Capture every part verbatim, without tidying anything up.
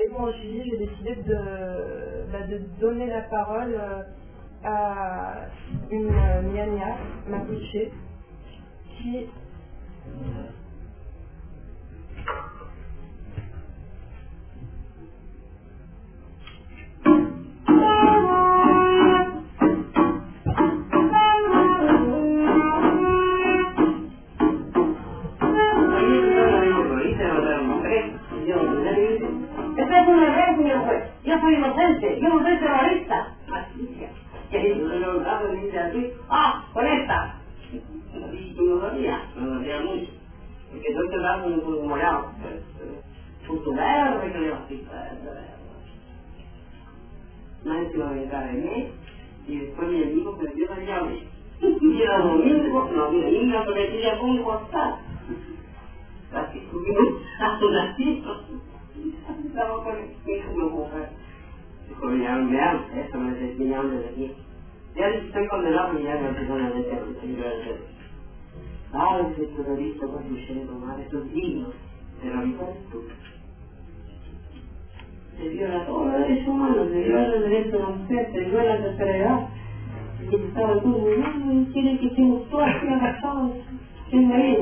pour le sujet, j'ai décidé de, bah, de donner la parole euh, à une euh, Nyanya Mapuche qui Esta es una ley, señor juez. Yo soy inocente, yo no soy terrorista. Malicia. ¿Qué hizo? ¿Se lo olvidado de irse así? Ah, con esta. Y tú no sabías, no sabías mucho. Porque tú te das un poco morado. Punto verde que le va a picar. Nadie se va a vengar de mí. Y después mi amigo perdió la llave. Y era domingo, no, mi amiga prometía con un costal. Casi tuvimos a un ratito. Estaba con el hijo de mujer. Dijo, me amo, eso me enseñaron desde aquí. Ya estoy condenado y ya me empezaron a meter en el ah, ese terrorista construyendo mal, esto es digno de la mitad de tú. Se viola todos los derechos humanos, se viola el derecho de la mujer, se viola la tercera edad. Y el Estado de turno, no, quiere que estemos todos aquí agachados, en la vida.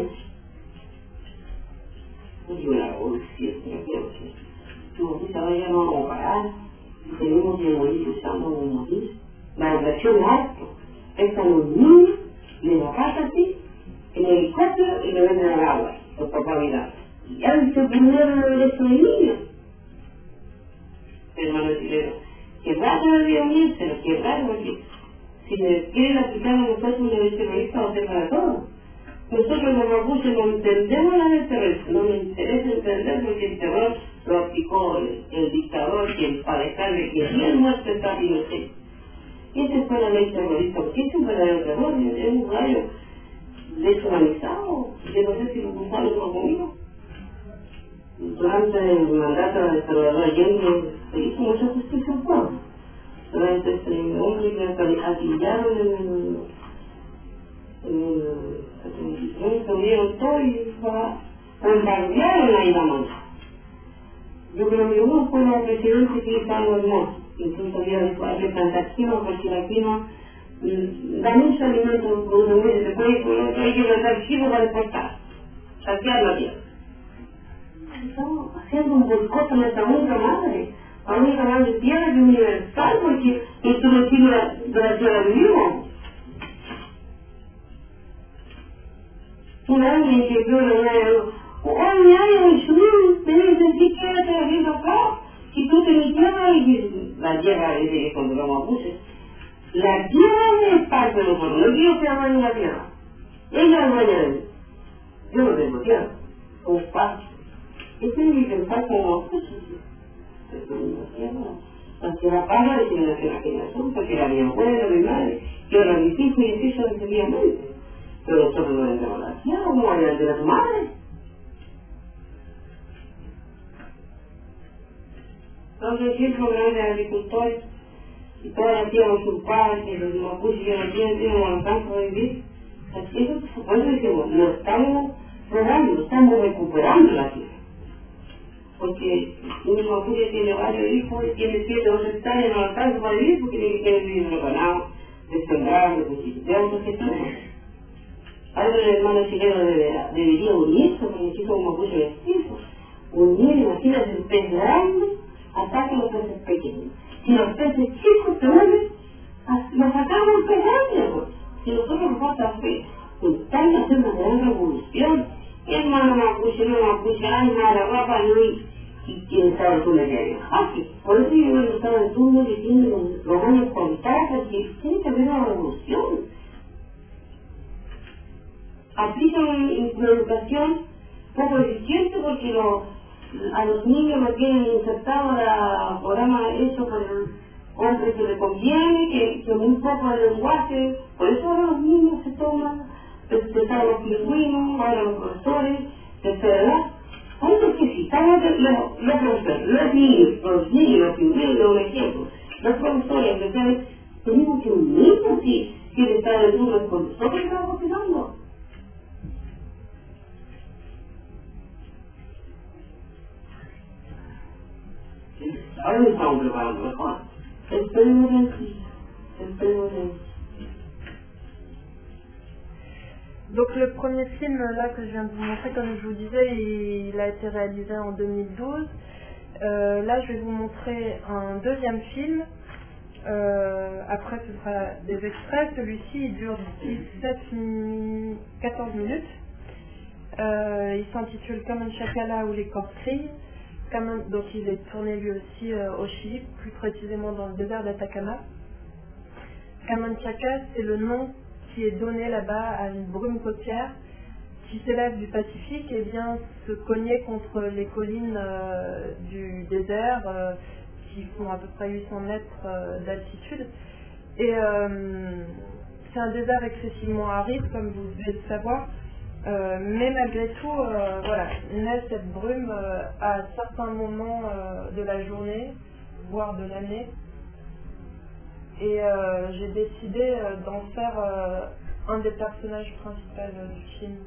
Y una revolución, yo creo que tú ahorita vaya no vamos a parar, y tenemos que morir usando un morir. La educación es alto, están los niños, de la casa así, en el helicóptero y le venden al agua, por papá mirando. Y han visto primero los derechos de niños. Hermano chileno, que raro debería unirse, que raro, porque si le quieren aplicar a nosotros un derecho terrorista, va a ser para todos. Nosotros los mapuches no entendemos la del terrorismo, no me interesa entender porque el terror lo aplicó el, el dictador, quien para dejarle que bien muerto está inocente. Y esa fue la ley terrorista, porque este es un verdadero terror, es un rayo deshumanizado, yo no sé si los gusanos lo conmigo. Durante el mandato de Salvador Allende se hizo mucha justicia al pueblo. Durante ese hombre que atillaron en el en el setenta y tres, se unieron todos y bombardearon la Isla Mancha. Yo creo que uno fue la presidente que estaba hermoso, incluso había después de plantar quinoa, porque la quinoa da mucho alimento, produce mucho, se puede, hay que plantar quinoa para exportar, saquear la tierra. Estamos haciendo un boicot a nuestra única madre, a la única madre tierra que es universal, porque esto no es de la, de la tierra que vivimos. Una vez me quedó la una de los, oh, mi año, mi chulo, tenés que quedarte viviendo acá, si tú tenés tierra, y la tierra es de cuando lo mapuches. La tierra es parte de nosotros, no quiero que hagan la tierra. Ella es dueña de mí. Yo no tengo tierra, como parte. Yo tengo que pensar como mapuches. La tierra paga de generación a generación, porque era mi abuela, mi madre, yo era mis hijos y mis hijos definitivamente. Pero nosotros no vendemos la tierra, ¿cómo van a vender a tu madre? Entonces, si el programa de agricultores y toda la tierra usurpada que los mapuches ya no tienen, tienen un alcance de vivir, así es, por eso decimos, no estamos robando, estamos recuperando la tierra. Porque un mapuche tiene varios hijos y tiene siete o ocho hectáreas, no alcanza para vivir porque tiene que vivir en los ganados, de sembrar, de autogestión. Algo el hermano chileno debería, debería unirse, porque aquí somos mapuches vestigos. Unir, imagínate, el pez grande ataca a los peces pequeños. Si los peces chicos se unen, nos sacamos el pez grande, pues. Si nosotros nos falta fe, juntarnos a hacer una gran revolución, hermano mapuche, no mapuche, ay, nada, guapa, no, y, y quién sabe tú le quedas. Así, por eso yo no estaba en turno diciendo los, los años contados, que tiene que haber una revolución. Aplican una educación poco eficiente porque lo, a los niños lo tienen insertado a programa hecho por el hombre que le conviene, que, que muy poco de lenguaje, por eso ahora los niños se toman, empezaron los pingüinos, ahora los profesores, etcétera. Antes que si estaban los, los profesores, los niños, los niños, los pingüinos, de un ejemplo, los profesores, empezaron, tenemos que unirnos si, si el estado de turno es con nosotros que estamos opinando. Aí está um trabalho de fora. Esperemos aqui. Esperemos aqui. Donc le premier film là que je viens de vous montrer, comme je vous disais, il, il a été réalisé en deux mille douze. Euh, là je vais vous montrer un deuxième film. Euh, après ce sera des extraits. Celui-ci il dure dix-sept, quatorze minutes. Euh, il s'intitule Camanchacala ou les corps crient. Donc il est tourné lui aussi euh, au Chili, plus précisément dans le désert d'Atacama. Camanchaca, c'est le nom qui est donné là-bas à une brume côtière qui s'élève du Pacifique et vient se cogner contre les collines euh, du désert euh, qui font à peu près huit cents mètres euh, d'altitude. Et euh, c'est un désert excessivement aride, comme vous devez le savoir, euh, mais malgré tout, euh, voilà, naît cette brume euh, à certains moments euh, de la journée, voire de l'année. Et euh, j'ai décidé euh, d'en faire euh, un des personnages principaux euh, du film.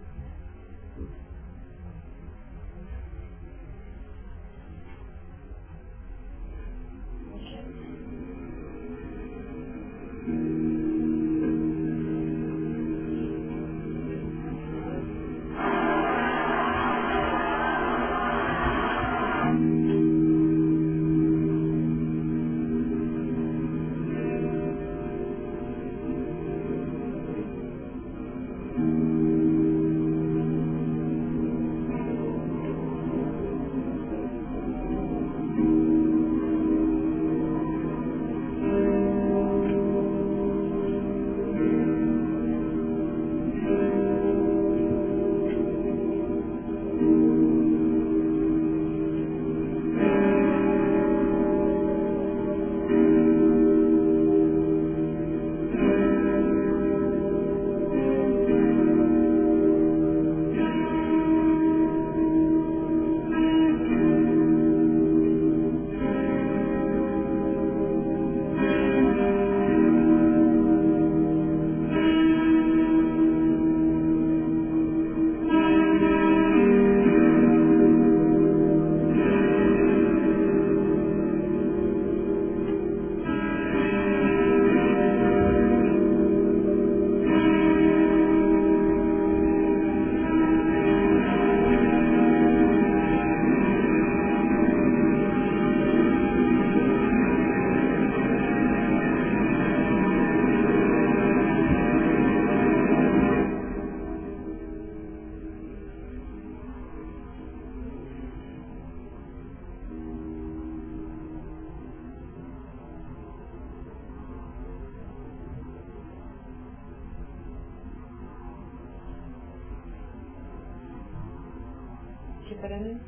Pas la même.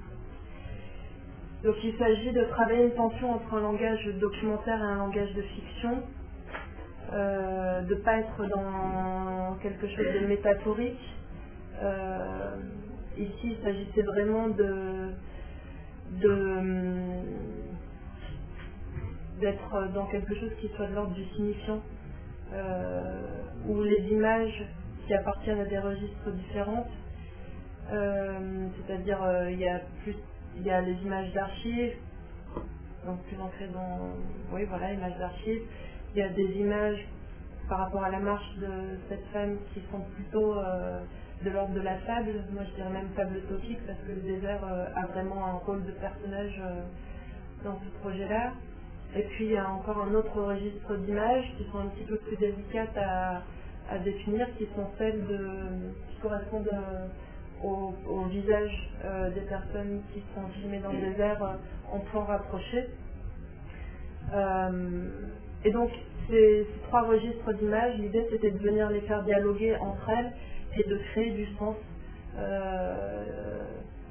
Donc il s'agit de travailler une tension entre un langage documentaire et un langage de fiction, euh, de ne pas être dans quelque chose de métaphorique. Euh, ici il s'agissait vraiment de, de d'être dans quelque chose qui soit de l'ordre du signifiant, euh, où les images qui appartiennent à des registres différents. Euh, c'est-à-dire euh, il y a plus il y a les images d'archives, donc plus ancrées dans oui voilà images d'archives. Il y a des images par rapport à la marche de cette femme qui sont plutôt euh, de l'ordre de la fable, moi je dirais même fable utopique parce que le désert euh, a vraiment un rôle de personnage euh, dans ce projet-là. Et puis il y a encore un autre registre d'images qui sont un petit peu plus délicates à, à définir, qui sont celles de qui correspondent euh, Au, au visage euh, des personnes qui sont filmées dans le désert euh, en plan rapproché. Euh, et donc ces, ces trois registres d'images, l'idée c'était de venir les faire dialoguer entre elles et de créer du sens. Euh,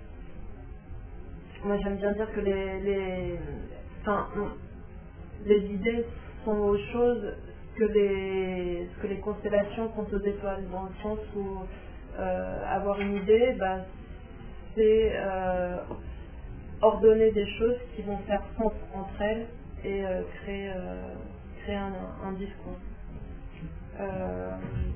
moi j'aime bien dire que les, les, enfin, les idées sont aux choses que les, que les constellations sont aux étoiles, dans le sens où Euh, avoir une idée, bah, c'est euh, ordonner des choses qui vont faire sens entre elles et euh, créer, euh, créer un, un discours. Euh,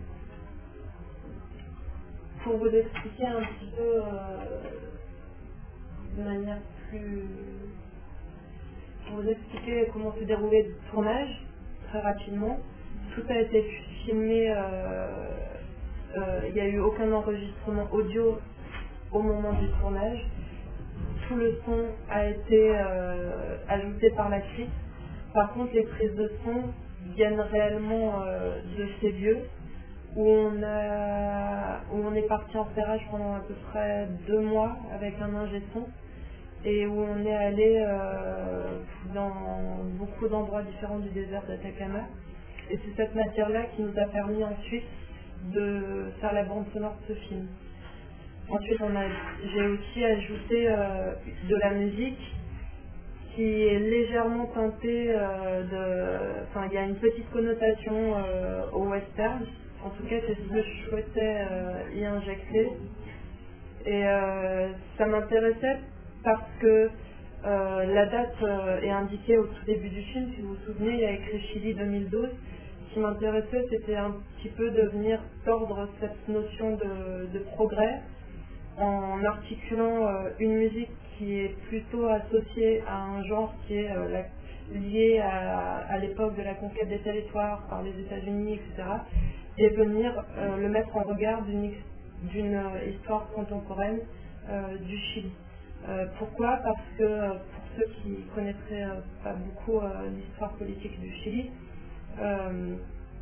pour vous expliquer un petit peu euh, de manière plus, pour vous expliquer comment se déroulait le tournage, très rapidement, tout a été filmé, euh, euh, il n'y a eu aucun enregistrement audio au moment du tournage. Tout le son a été euh, ajouté par la suite. Par contre, les prises de son viennent réellement euh, de ces lieux où on, a, où on est parti en serrage pendant à peu près deux mois avec un ingé son et où on est allé euh, dans beaucoup d'endroits différents du désert d'Atacama. Et c'est cette matière-là qui nous a permis ensuite de faire la bande sonore de ce film. Ensuite, on a, j'ai aussi ajouté euh, de la musique qui est légèrement teintée euh, de... Enfin, il y a une petite connotation euh, au western. En tout cas, c'est ce que je souhaitais euh, y injecter. Et euh, ça m'intéressait parce que euh, la date euh, est indiquée au tout début du film. Si vous vous souvenez, il y a écrit Chili deux mille douze. Ce qui m'intéressait, c'était un petit peu de venir tordre cette notion de, de progrès en articulant euh, une musique qui est plutôt associée à un genre qui est euh, la, lié à, à l'époque de la conquête des territoires par les États-Unis, et cetera, et venir euh, le mettre en regard d'une, d'une euh, histoire contemporaine euh, du Chili. Euh, pourquoi ? Parce que euh, pour ceux qui ne connaîtraient euh, pas beaucoup euh, l'histoire politique du Chili, euh,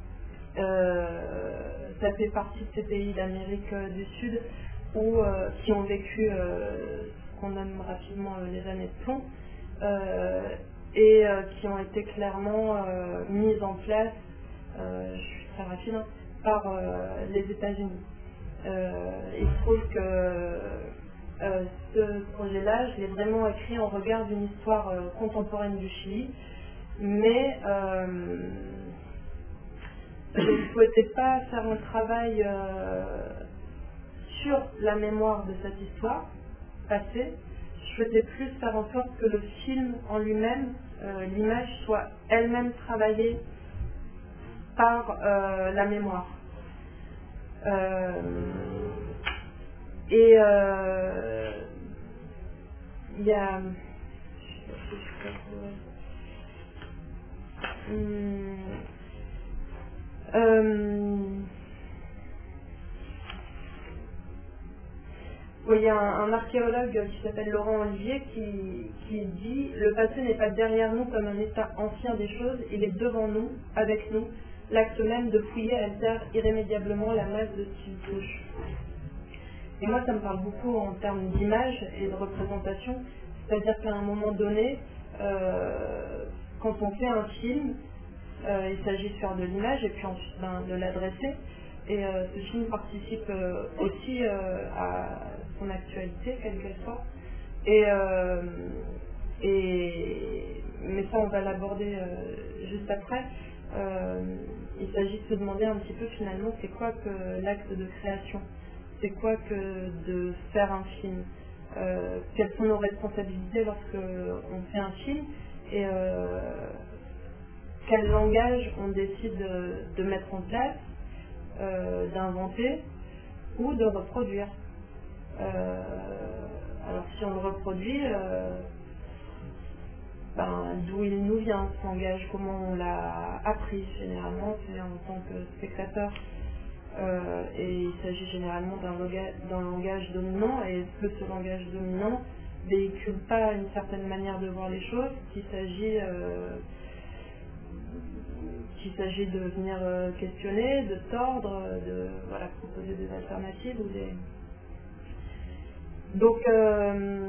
euh, ça fait partie de ces pays d'Amérique euh, du Sud où, euh, qui ont vécu euh, ce qu'on nomme rapidement euh, les années de plomb euh, et euh, qui ont été clairement euh, mises en place, euh, je suis très rapide, hein, par euh, les États-Unis. Euh, il se trouve que euh, ce projet-là, je l'ai vraiment écrit en regard d'une histoire euh, contemporaine du Chili, mais euh, je ne souhaitais pas faire un travail euh, sur la mémoire de cette histoire passée. Je souhaitais plus faire en sorte que le film en lui-même, euh, l'image, soit elle-même travaillée par euh, la mémoire. Euh, et euh, il y a... Hum, euh, Oui, il y a un, un archéologue qui s'appelle Laurent Olivier qui, qui dit « Le passé n'est pas derrière nous comme un état ancien des choses, il est devant nous, avec nous. L'acte même de fouiller altère irrémédiablement la masse de ce qu'il touche. » Et moi, ça me parle beaucoup en termes d'image et de représentation. C'est-à-dire qu'à un moment donné, euh, quand on fait un film, euh, il s'agit de faire de l'image et puis ensuite ben, de l'adresser. Et euh, ce film participe euh, aussi euh, à son actualité, quelle qu'elle soit. Et, euh, et, mais ça, on va l'aborder euh, juste après. Euh, il s'agit de se demander un petit peu finalement, c'est quoi que l'acte de création ? C'est quoi que de faire un film ? euh, Quelles sont nos responsabilités lorsqu'on fait un film ? Et euh, quel langage on décide de, de mettre en place ? Euh, d'inventer ou de reproduire. Euh, alors si on le reproduit, euh, ben, d'où il nous vient ce langage, comment on l'a appris généralement, c'est en tant que spectateur. Euh, et il s'agit généralement d'un langage, d'un langage dominant, et est-ce que ce langage dominant véhicule pas une certaine manière de voir les choses, qu'il s'agit euh, qu'il s'agit de venir euh, questionner, de tordre, de voilà, proposer des alternatives ou des... Donc euh,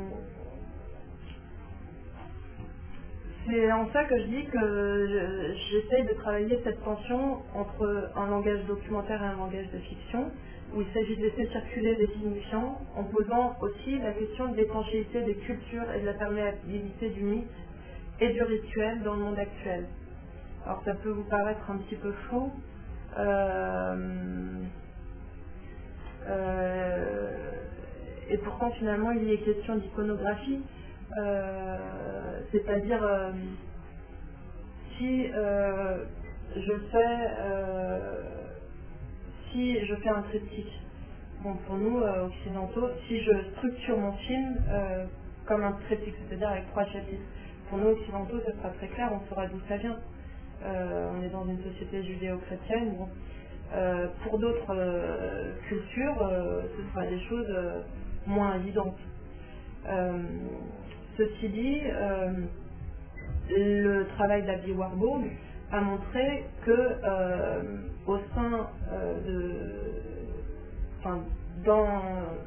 c'est en ça que je dis que je, j'essaie de travailler cette tension entre un langage documentaire et un langage de fiction, où il s'agit de laisser circuler des signifiants, en posant aussi la question de l'étanchéité des cultures et de la perméabilité du mythe et du rituel dans le monde actuel. Alors ça peut vous paraître un petit peu fou, euh, euh, et pourtant finalement il y est question d'iconographie, euh, c'est-à-dire euh, si euh, je fais euh, si je fais un triptyque, bon pour nous euh, occidentaux, si je structure mon film euh, comme un triptyque, c'est-à-dire avec trois chapitres, pour nous occidentaux, ça sera très clair, on saura d'où ça vient. Euh, on est dans une société judéo-chrétienne. Bon. Euh, pour d'autres euh, cultures, euh, ce sera des choses euh, moins évidentes. Euh, ceci dit, euh, le travail d'Abby Warburg a montré que euh, au sein euh, de, enfin, dans,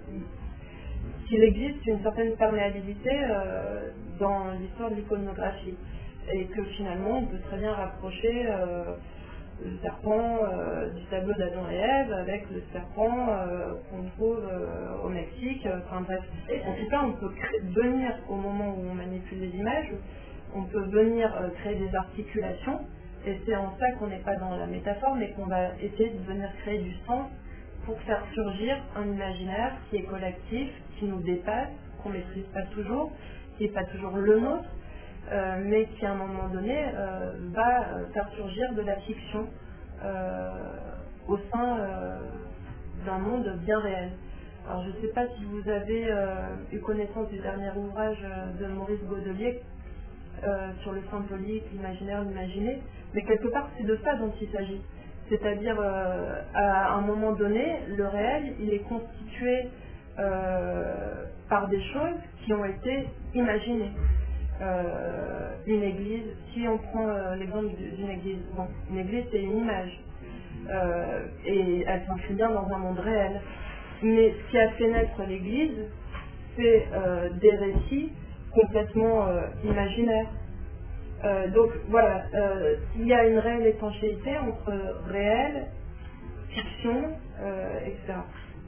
qu'il existe une certaine perméabilité euh, dans l'histoire de l'iconographie et que finalement on peut très bien rapprocher euh, le serpent euh, du tableau d'Adam et Ève avec le serpent euh, qu'on trouve euh, au Mexique. Enfin bref, en tout cas on peut créer, venir au moment où on manipule les images, on peut venir euh, créer des articulations, et c'est en ça qu'on n'est pas dans la métaphore, mais qu'on va essayer de venir créer du sens pour faire surgir un imaginaire qui est collectif, qui nous dépasse, qu'on ne maîtrise pas toujours, qui n'est pas toujours le nôtre, euh, mais qui à un moment donné euh, va euh, faire surgir de la fiction euh, au sein euh, d'un monde bien réel. Alors je ne sais pas si vous avez euh, eu connaissance du dernier ouvrage de Maurice Godelier euh, sur le symbolique, l'imaginaire, l'imaginé, mais quelque part c'est de ça dont il s'agit. C'est-à-dire, euh, à un moment donné, le réel, il est constitué euh, par des choses qui ont été imaginées. Euh, une église, si on prend euh, l'exemple d'une église, bon, une église c'est une image, euh, et elle s'inscrit bien dans un monde réel. Mais ce qui a fait naître l'église, c'est euh, des récits complètement euh, imaginaires. Euh, donc voilà, euh, il y a une réelle étanchéité entre réel, fiction, euh, et cetera.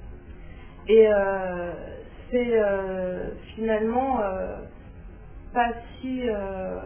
Et euh, c'est euh, finalement euh, pas si... Euh,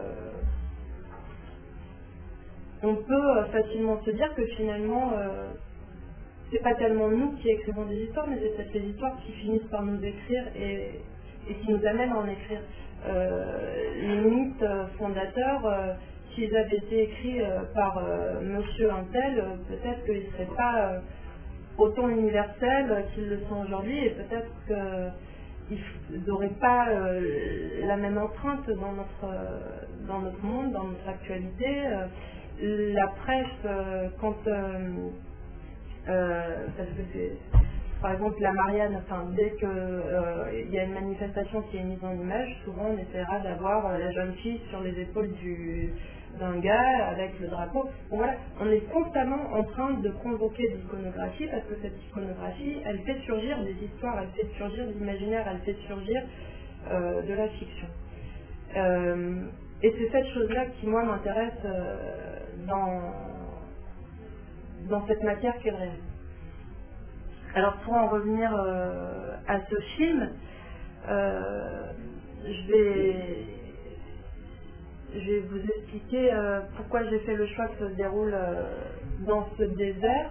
on peut facilement se dire que finalement, euh, c'est pas tellement nous qui écrivons des histoires, mais c'est peut-être les histoires qui finissent par nous écrire et, et qui nous amènent à en écrire. Euh, les mythes fondateurs, euh, s'ils avaient été écrits euh, par euh, monsieur Untel, euh, peut-être qu'ils ne seraient pas euh, autant universels qu'ils le sont aujourd'hui, et peut-être qu'ils n'auraient pas euh, la même empreinte dans notre, euh, dans notre monde, dans notre actualité. Euh, la presse, euh, quand... Euh, euh, parce que c'est... Par exemple, la Marianne, enfin, dès qu'il euh, y a une manifestation qui est mise en image, souvent on essaiera d'avoir euh, la jeune fille sur les épaules du, d'un gars avec le drapeau. Bon, voilà, on est constamment en train de convoquer de l'iconographie parce que cette iconographie, elle fait surgir des histoires, elle fait surgir de l'imaginaire, elle fait surgir euh, de la fiction. Euh, et c'est cette chose-là qui, moi, m'intéresse euh, dans, dans cette matière qu'est le réel. Alors pour en revenir euh, à ce film, euh, je, vais, je vais vous expliquer euh, pourquoi j'ai fait le choix que ça se déroule euh, dans ce désert.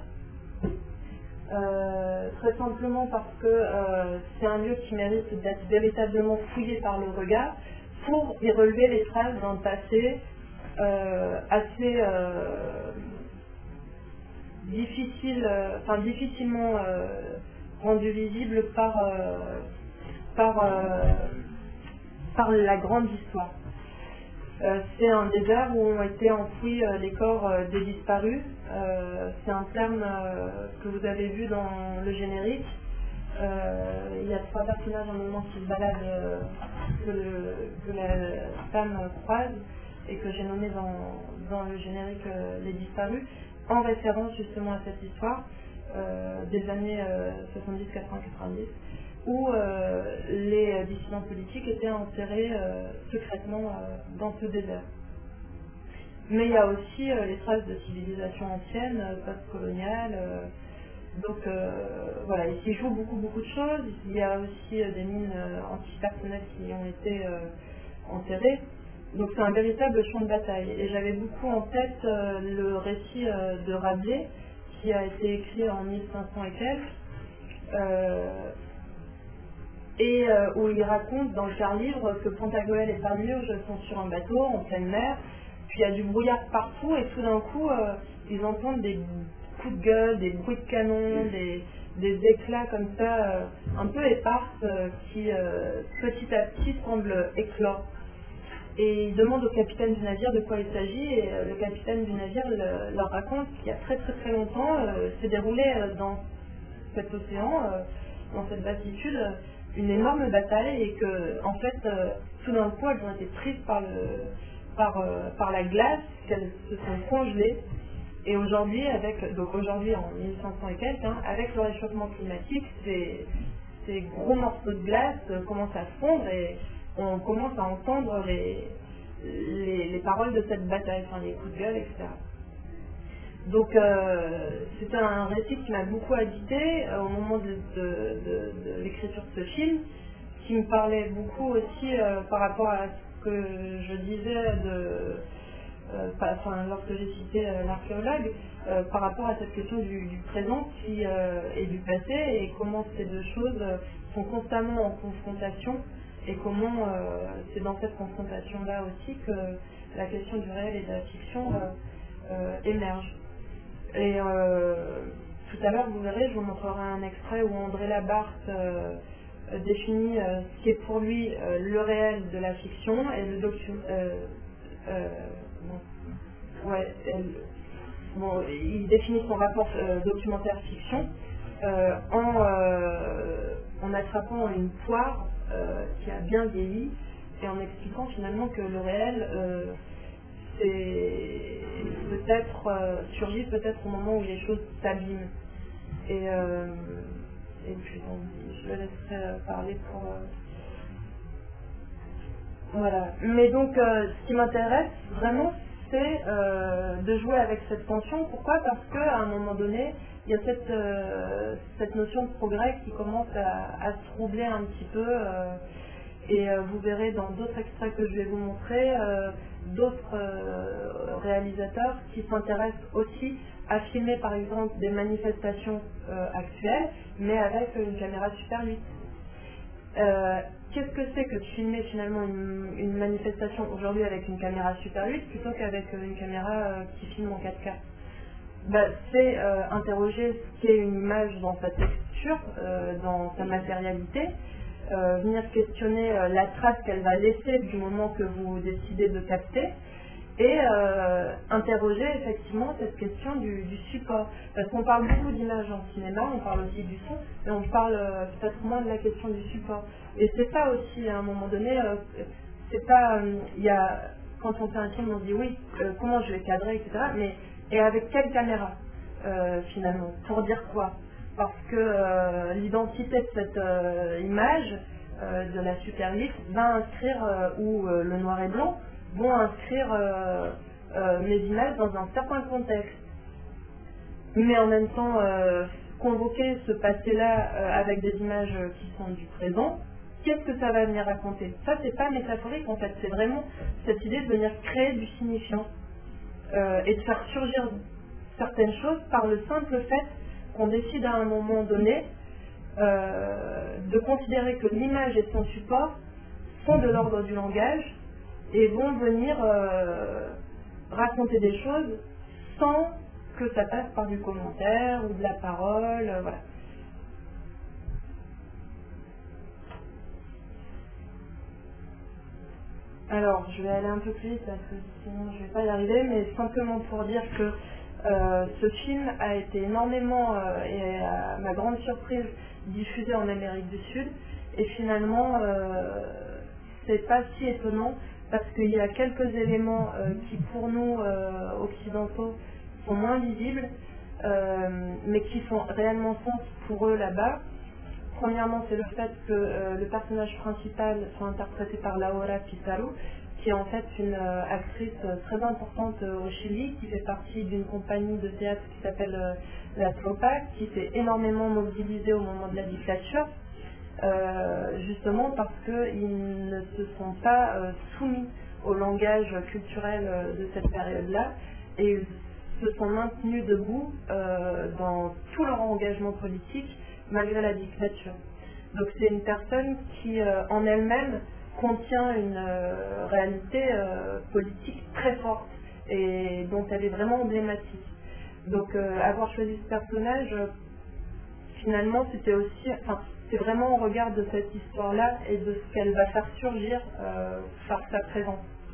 Euh, très simplement parce que euh, c'est un lieu qui mérite d'être véritablement fouillé par le regard pour y relever les traces d'un passé euh, assez... Euh, difficile, euh, enfin difficilement euh, rendu visible par, euh, par, euh, par la grande histoire. Euh, c'est un désert où ont été enfouis euh, les corps euh, des disparus. Euh, c'est un terme euh, que vous avez vu dans le générique. Euh, il y a trois personnages en moment qui se baladent, euh, que, le, que la femme croise et que j'ai nommé dans, dans le générique euh, les disparus, en référence justement à cette histoire euh, des années euh, soixante-dix, quatre-vingts, quatre-vingt-dix, où euh, les dissidents politiques étaient enterrés euh, secrètement euh, dans ce désert. Mais il y a aussi euh, les traces de civilisation ancienne, euh, post-coloniale. Euh, donc euh, voilà, il s'y joue beaucoup beaucoup de choses. Il y a aussi euh, des mines euh, antipersonnelles qui ont été euh, enterrées. Donc c'est un véritable champ de bataille. Et j'avais beaucoup en tête euh, le récit euh, de Rabelais, qui a été écrit en mille cinq cents et quelques, euh, et euh, où il raconte dans le quart livre que Pantagruel et Panurge sont sur un bateau en pleine mer, puis il y a du brouillard partout, et tout d'un coup, euh, ils entendent des coups de gueule, des bruits de canon, des, des éclats comme ça, euh, un peu éparses, euh, qui euh, petit à petit semblent éclore. et ils demandent au capitaine du navire de quoi il s'agit, et euh, le capitaine du navire le, leur raconte qu'il y a très très très longtemps euh, s'est déroulé euh, dans cet océan, euh, dans cette vastitude, une énorme bataille, et que en fait euh, tout d'un coup elles ont été prises par, le, par, euh, par la glace, qu'elles se sont congelées. Et aujourd'hui, avec donc aujourd'hui en mille cinq cents et quelques, hein, avec le réchauffement climatique, ces, ces gros morceaux de glace euh, commencent à fondre et on commence à entendre les, les, les paroles de cette bataille, enfin les coups de gueule, et cetera. Donc euh, c'était un récit qui m'a beaucoup habité euh, au moment de, de, de, de l'écriture de ce film, qui me parlait beaucoup aussi euh, par rapport à ce que je disais de, euh, enfin, lorsque j'ai cité euh, l'archéologue, euh, par rapport à cette question du, du présent qui, euh, et du passé, et comment ces deux choses euh, sont constamment en confrontation, et comment euh, c'est dans cette confrontation-là aussi que la question du réel et de la fiction euh, euh, émerge. Et euh, tout à l'heure, vous verrez, je vous montrerai un extrait où André Labarthe euh, définit euh, ce qui est pour lui euh, le réel de la fiction et le docu... Euh, euh, bon, ouais, elle, bon, il définit son rapport euh, documentaire-fiction euh, en, euh, en attrapant une poire euh, qui a bien vieilli et en expliquant finalement que le réel... Euh, c'est peut-être euh, surgit peut-être au moment où les choses s'abîment. Et, euh, et puis bon, je le laisserai parler pour... Euh... Voilà. Mais donc, euh, ce qui m'intéresse vraiment, c'est euh, de jouer avec cette tension. Pourquoi ? Parce qu'à un moment donné, il y a cette, euh, cette notion de progrès qui commence à, à se troubler un petit peu. Euh, et euh, vous verrez dans d'autres extraits que je vais vous montrer, euh, d'autres euh, réalisateurs qui s'intéressent aussi à filmer par exemple des manifestations euh, actuelles, mais avec une caméra Super huit. Euh, Qu'est-ce que c'est que de filmer finalement une, une manifestation aujourd'hui avec une caméra Super huit plutôt qu'avec une caméra euh, qui filme en quatre K? Bah, c'est euh, interroger ce qu'est une image dans sa texture, euh, dans sa matérialité, euh, venir questionner euh, la trace qu'elle va laisser du moment que vous décidez de capter, et euh, interroger effectivement cette question du, du support. Parce qu'on parle beaucoup d'images en cinéma, on parle aussi du son, mais on parle euh, peut-être moins de la question du support. Et c'est ça aussi, à un moment donné, euh, c'est pas, il euh, y a, quand on fait un film, on se dit oui, euh, comment je vais cadrer, et cetera. Mais et avec quelle caméra, euh, finalement, pour dire quoi? Parce que euh, l'identité de cette euh, image, euh, de la Super huit, va inscrire, euh, ou euh, le noir et blanc, vont inscrire euh, euh, mes images dans un certain contexte. Mais en même temps, euh, convoquer ce passé-là euh, avec des images qui sont du présent, qu'est-ce que ça va venir raconter? Ça, c'est pas métaphorique en fait, c'est vraiment cette idée de venir créer du signifiant euh, et de faire surgir certaines choses par le simple fait qu'on décide à un moment donné euh, de considérer que l'image et son support sont de l'ordre du langage et vont venir euh, raconter des choses sans que ça passe par du commentaire ou de la parole, euh, voilà. Alors, je vais aller un peu plus vite parce que sinon je ne vais pas y arriver, mais simplement pour dire que euh, ce film a été énormément, euh, et à ma grande surprise, diffusé en Amérique du Sud, et finalement, euh, c'est pas si étonnant parce qu'il y a quelques éléments euh, qui, pour nous, euh, occidentaux, sont moins visibles, euh, mais qui font réellement sens pour eux là-bas. Premièrement, c'est le fait que euh, le personnage principal soit interprété par Laura Pizarro, qui est en fait une euh, actrice euh, très importante euh, au Chili, qui fait partie d'une compagnie de théâtre qui s'appelle euh, La Tropa, qui s'est énormément mobilisée au moment de la dictature, euh, justement parce qu'ils ne se sont pas euh, soumis au langage culturel euh, de cette période-là, et ils se sont maintenus debout euh, dans tout leur engagement politique, malgré la dictature. Donc c'est une personne qui, euh, en elle-même, contient une euh, réalité euh, politique très forte et dont elle est vraiment emblématique. Donc euh, avoir choisi ce personnage, euh, finalement, c'était aussi, enfin, c'est vraiment au regard de cette histoire-là et de ce qu'elle va faire surgir euh, par sa présence.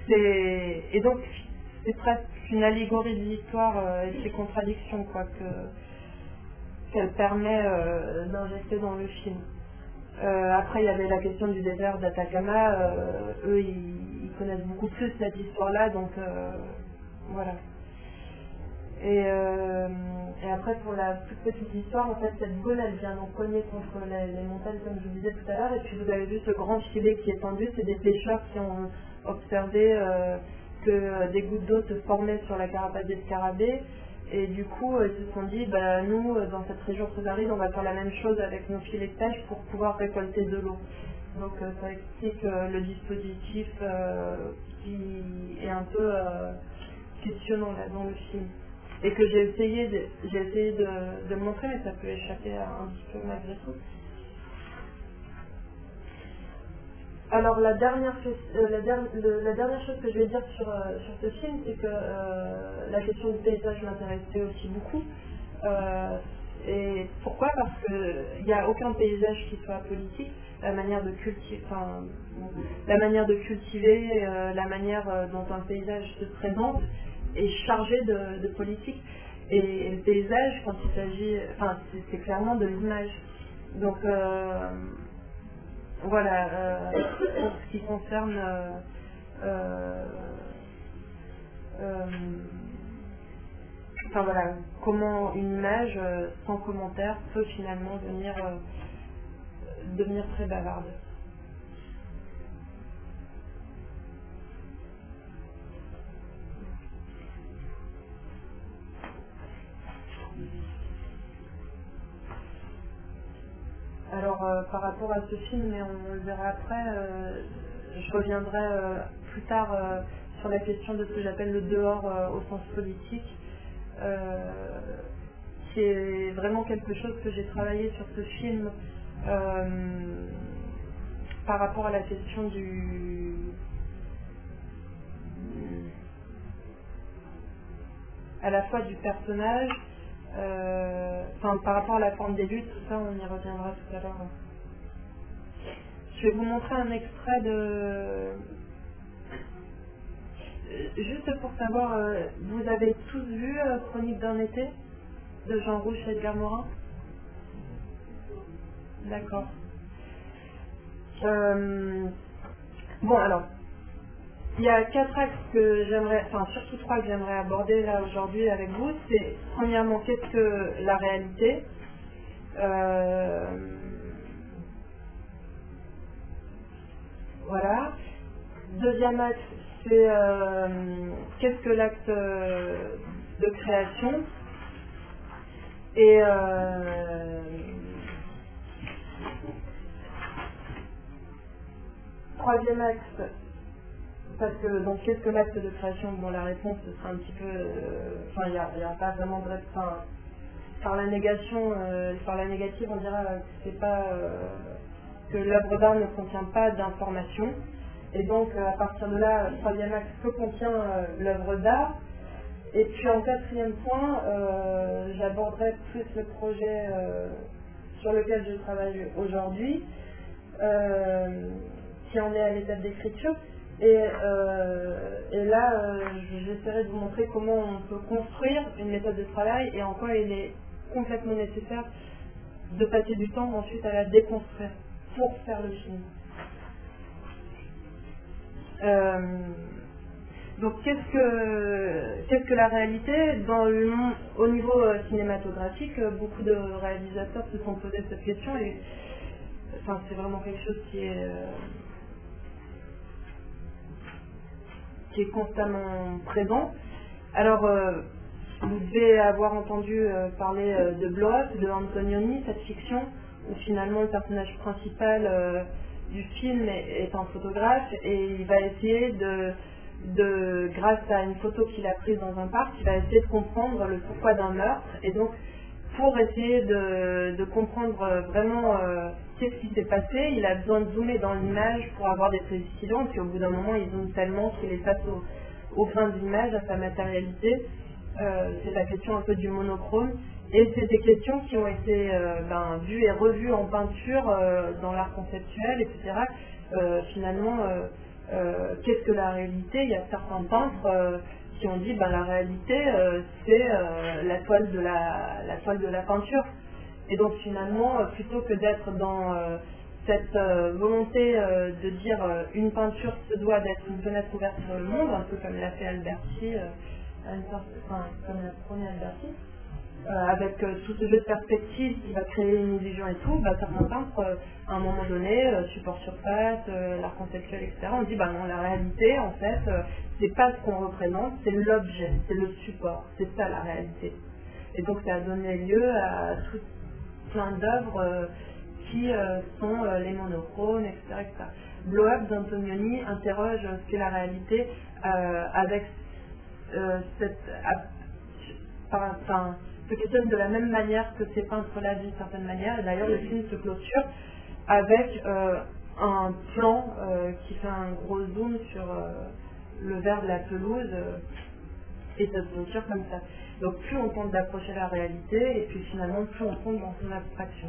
c'est et donc c'est presque une allégorie de l'histoire euh, et ses contradictions quoi que qu'elle permet euh, d'injecter dans le film. Euh, après il y avait la question du désert d'Atacama, euh, eux ils, ils connaissent beaucoup plus cette histoire-là, donc euh, voilà. Et, euh, et après pour la toute petite histoire, en fait cette boule elle vient donc cogner contre les, les montagnes comme je vous disais tout à l'heure, et puis vous avez vu ce grand filet qui est tendu, c'est des pêcheurs qui ont observé euh, que euh, des gouttes d'eau se formaient sur la carapace des scarabées, et du coup euh, ils se sont dit bah nous dans cette région très aride on va faire la même chose avec nos filets de pêche pour pouvoir récolter de l'eau. Donc euh, ça explique euh, le dispositif euh, qui est un peu euh, questionnant là dans le film. Et que j'ai essayé de, j'ai essayé de, de montrer, mais ça peut échapper à un petit peu malgré tout. Alors la dernière, chose, euh, la, der, le, la dernière chose que je vais dire sur, euh, sur ce film, c'est que euh, la question du paysage m'intéressait aussi beaucoup. Euh, et pourquoi? Parce qu'il n'y a aucun paysage qui soit politique. La manière de cultiver, enfin, la manière de cultiver, euh, la manière euh, dont un paysage se présente est chargé de, de politique. Et, et le paysage, quand il s'agit, enfin, c'est, c'est clairement de l'image. Donc euh, voilà, euh, pour ce qui concerne euh, euh, euh, enfin voilà, comment une image euh, sans commentaire peut finalement devenir, euh, devenir très bavarde. Alors euh, par rapport à ce film, mais on le verra après, euh, je reviendrai euh, plus tard euh, sur la question de ce que j'appelle le dehors euh, au sens politique, euh, qui est vraiment quelque chose que j'ai travaillé sur ce film euh, par rapport à la question du à la fois du personnage, euh, enfin par rapport à la forme des luttes, tout ça on y reviendra tout à l'heure. Je vais vous montrer un extrait de... Juste pour savoir, euh, vous avez tous vu euh, Chronique d'un été de Jean Rouch et Edgar Morin? D'accord. Euh, bon alors, il y a quatre axes que j'aimerais, enfin surtout trois que j'aimerais aborder là aujourd'hui avec vous. C'est premièrement, qu'est-ce que la réalité? euh, Voilà. Deuxième axe, c'est euh, qu'est-ce que l'acte euh, de création? Et euh, troisième axe, parce que donc qu'est-ce que l'acte de création? Bon, la réponse ce sera un petit peu, euh, enfin il n'y a, a pas vraiment de réponse. Enfin, par la négation, euh, par la négative, on dira que c'est pas euh, que l'œuvre d'art ne contient pas d'informations. Et donc euh, à partir de là, troisième axe, que contient euh, l'œuvre d'art? Et puis en quatrième point, euh, j'aborderai plus le projet euh, sur lequel je travaille aujourd'hui, euh, qui en est à l'étape d'écriture. Et, euh, et là, euh, j'essaierai de vous montrer comment on peut construire une méthode de travail et en quoi il est complètement nécessaire de passer du temps ensuite à la déconstruire pour faire le film. Euh, Donc qu'est-ce que qu'est-ce que la réalité? Dans le, au niveau euh, cinématographique, euh, beaucoup de réalisateurs se sont posés cette question et enfin c'est vraiment quelque chose qui est euh, qui est constamment présent. Alors euh, vous devez avoir entendu euh, parler euh, de Blow Up de Antonioni, cette fiction où finalement le personnage principal euh, du film est, est un photographe et il va essayer de De, grâce à une photo qu'il a prise dans un parc, il va essayer de comprendre le pourquoi d'un meurtre. Et donc, pour essayer de, de comprendre vraiment euh, qu'est-ce qui s'est passé, il a besoin de zoomer dans l'image pour avoir des précisions. Et puis au bout d'un moment, il zoome tellement qu'il est face au, au grain de l'image, à sa matérialité. Euh, c'est la question un peu du monochrome. Et c'est des questions qui ont été euh, ben, vues et revues en peinture, euh, dans l'art conceptuel, et cetera. Euh, finalement, euh, euh, qu'est-ce que la réalité? Il y a certains peintres euh, qui ont dit ben, la réalité euh, c'est euh, la toile de la, la toile de la peinture. Et donc finalement, euh, plutôt que d'être dans euh, cette euh, volonté euh, de dire euh, une peinture se doit d'être une fenêtre ouverte sur le monde, un peu comme l'a fait Alberti, euh, à une sorte- enfin, comme l'a prôné Alberti, euh, avec euh, tout ce jeu de perspective qui va créer une illusion et tout, bah, certains peintres, euh, à un moment donné, euh, support surface, euh, l'art conceptuel, et cetera, on dit bah non, la réalité, en fait, euh, c'est pas ce qu'on représente, c'est l'objet, c'est le support, c'est ça la réalité. Et donc ça a donné lieu à tout plein d'œuvres euh, qui euh, sont euh, les monochromes, et cetera, et cetera. Blow Up d'Antonioni interroge euh, ce qu'est la réalité euh, avec euh, cette... Par, enfin, se questionne de la même manière que ces peintres-là d'une certaine manière. Et d'ailleurs, le film se clôture avec euh, un plan euh, qui fait un gros zoom sur euh, le vert de la pelouse euh, et ça se clôture comme ça. Donc plus on tente d'approcher la réalité et puis finalement plus on tombe dans son abstraction.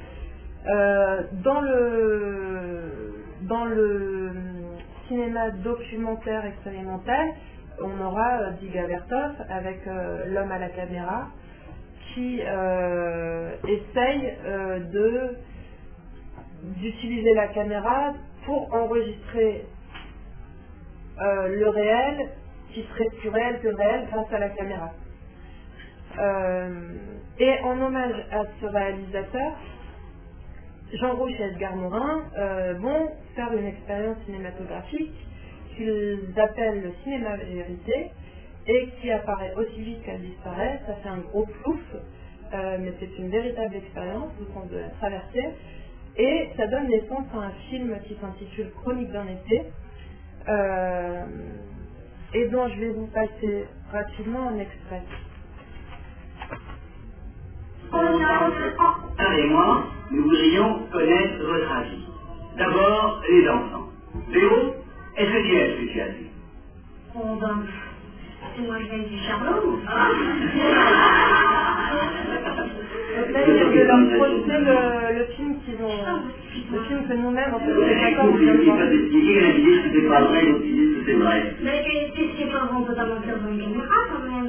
Euh, dans le dans le cinéma documentaire expérimental, on aura euh, Dziga Vertov avec euh, L'homme à la caméra qui euh, essaye euh, de d'utiliser la caméra pour enregistrer euh, le réel qui serait plus réel que le réel grâce à la caméra. Euh, et en hommage à ce réalisateur, Jean Rouch et Edgar Morin euh, vont faire une expérience cinématographique qu'ils appellent le cinéma vérité et qui apparaît aussi vite qu'elle disparaît. Ça fait un gros plouf, euh, mais c'est une véritable expérience au sens de la traversée. Et ça donne naissance à un film qui s'intitule Chronique d'un été, euh, et dont je vais vous passer rapidement un extrait. Alain et moi, nous voudrions connaître votre avis. D'abord, les enfants. Léo, est-ce que tu aimes ce que tu as vu? Oh ben, c'est moi je viens du Charlot. Ah. Donc là, ils viennent de leur projeter le, le film qu'ils ont, le film que nous-mêmes, en fait, c'est d'accord, Il ne pas t'expliquer que la vidéo c'était pas vrai, donc il dit que c'était vrai. Mais qu'est-ce qui est pas bon, on peut pas mentir dans une caméra quand même.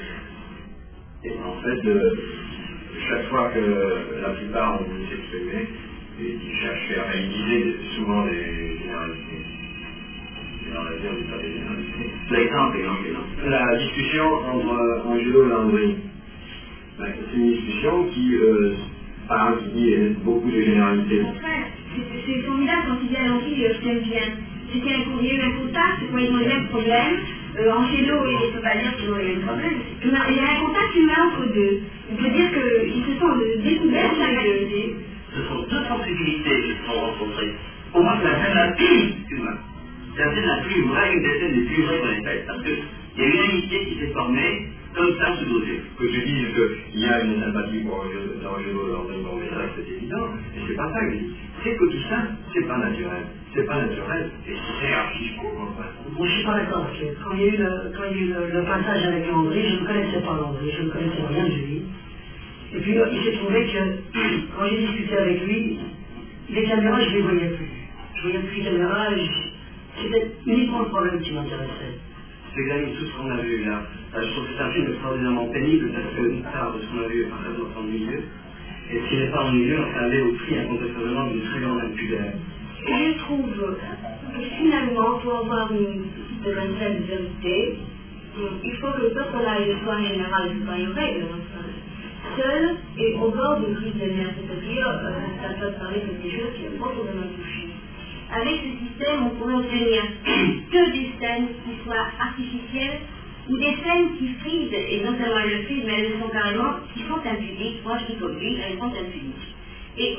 Et en fait, euh, chaque fois que la plupart ont voulu s'exprimer, et qui cherchaient à réaliser souvent des généralités. Généraliser, on dit pas des généralités. L'exemple, l'exemple, l'exemple. La discussion entre Angelo et Landry, ben, c'est une discussion qui euh, parle, qui dit beaucoup de généralités. Au contraire, c'est formidable quand il dit à l'enfant, je t'aime bien. C'était un courrier, un contact, c'est quoi, ils ont le même problème. Euh, Angelo, il ne peut pas dire qu'ils ont le même problème. Il y a un contact humain entre deux. On peut dire qu'ils se sont découverts chaque réalité. Ce sont deux sensibilités qui se sont rencontrées. Pour moi, c'est la scène la plus, excuse-moi, c'est la scène la plus vraie, une des scènes les plus vraies qu'on ait faites. Parce qu'il y a une amitié qui s'est formée comme ça, sous dosée. Que je dise qu'il y a une sympathie pour Angelo et Landry, bon, mais ça, c'est évident. Et c'est pas ça que je dis. C'est que tout ça, c'est pas naturel. C'est pas naturel. Et c'est archi con, quoi. Bon, je suis pas d'accord, parce que quand il y a eu le, quand il y a eu le, le passage avec Landry, je ne connaissais pas Landry, je ne connaissais rien de lui. Et puis il s'est trouvé que quand j'ai discuté avec lui, les caméras, je ne les voyais plus. Je voyais plus les caméras, je... c'était uniquement le problème qui m'intéressait. C'est exactement tout ce qu'on a vu là. Je trouve que c'est un film extraordinairement pénible parce que une part de ce qu'on a vu est très ennuyeux. Et ce qui n'est pas ennuyeux, ça avait au prix un contexte vraiment d'une très grande impudeur. Je trouve que finalement, pour avoir une de de vérité, il faut que le peuple aille soit en général, c'est pas une règle, seul et au bord d'une crise de nerfs, c'est-à-dire, euh, ça peut parler de des choses qui n'ont pas vraiment touché. Avec ce système, on pourrait obtenir que des scènes qui soient artificielles ou des scènes qui frisent, et non seulement elles le frisent, mais elles le sont carrément, qui sont impudiques. Moi, je dis pour lui, elles sont impudiques. Et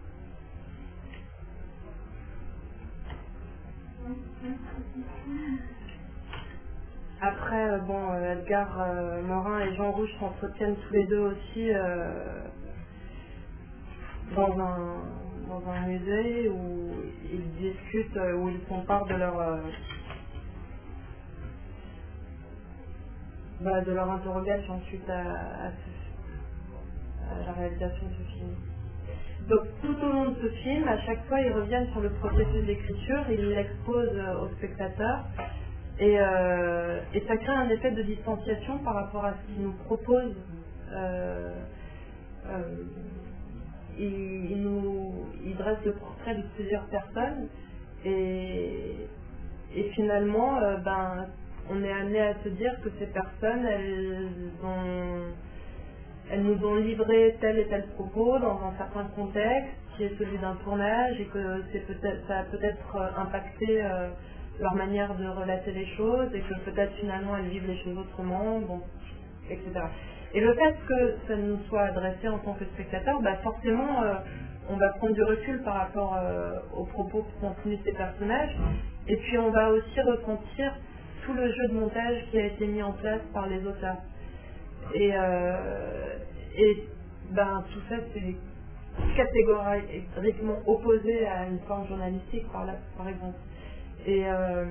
Après, euh, bon, euh, Edgar euh, Morin et Jean Rouch s'entretiennent tous les deux aussi euh, dans, un, dans un musée où ils discutent, euh, où ils font part de leur, euh, bah, de leur interrogation suite à, à, ce, à la réalisation de ce film. Donc tout au long de ce film, à chaque fois, ils reviennent sur le processus d'écriture, ils l'exposent au spectateur, et, euh, et ça crée un effet de distanciation par rapport à ce qu'ils nous proposent. Euh, euh, ils, ils nous ils dressent le portrait de plusieurs personnes, et, et finalement, euh, ben, on est amené à se dire que ces personnes, elles ont... Elles nous ont livré tel et tel propos dans un certain contexte, qui est celui d'un tournage, et que c'est peut-être, ça a peut-être impacté euh, leur manière de relater les choses, et que peut-être finalement elles vivent les choses autrement, bon, et cetera. Et le fait que ça nous soit adressé en tant que spectateur, bah forcément, euh, on va prendre du recul par rapport euh, aux propos qui sont tenus de ces personnages, et puis on va aussi ressentir tout le jeu de montage qui a été mis en place par les auteurs. Et, euh, et ben, tout ça, c'est catégoriquement opposé à une forme journalistique, par, là, par exemple. Et, euh,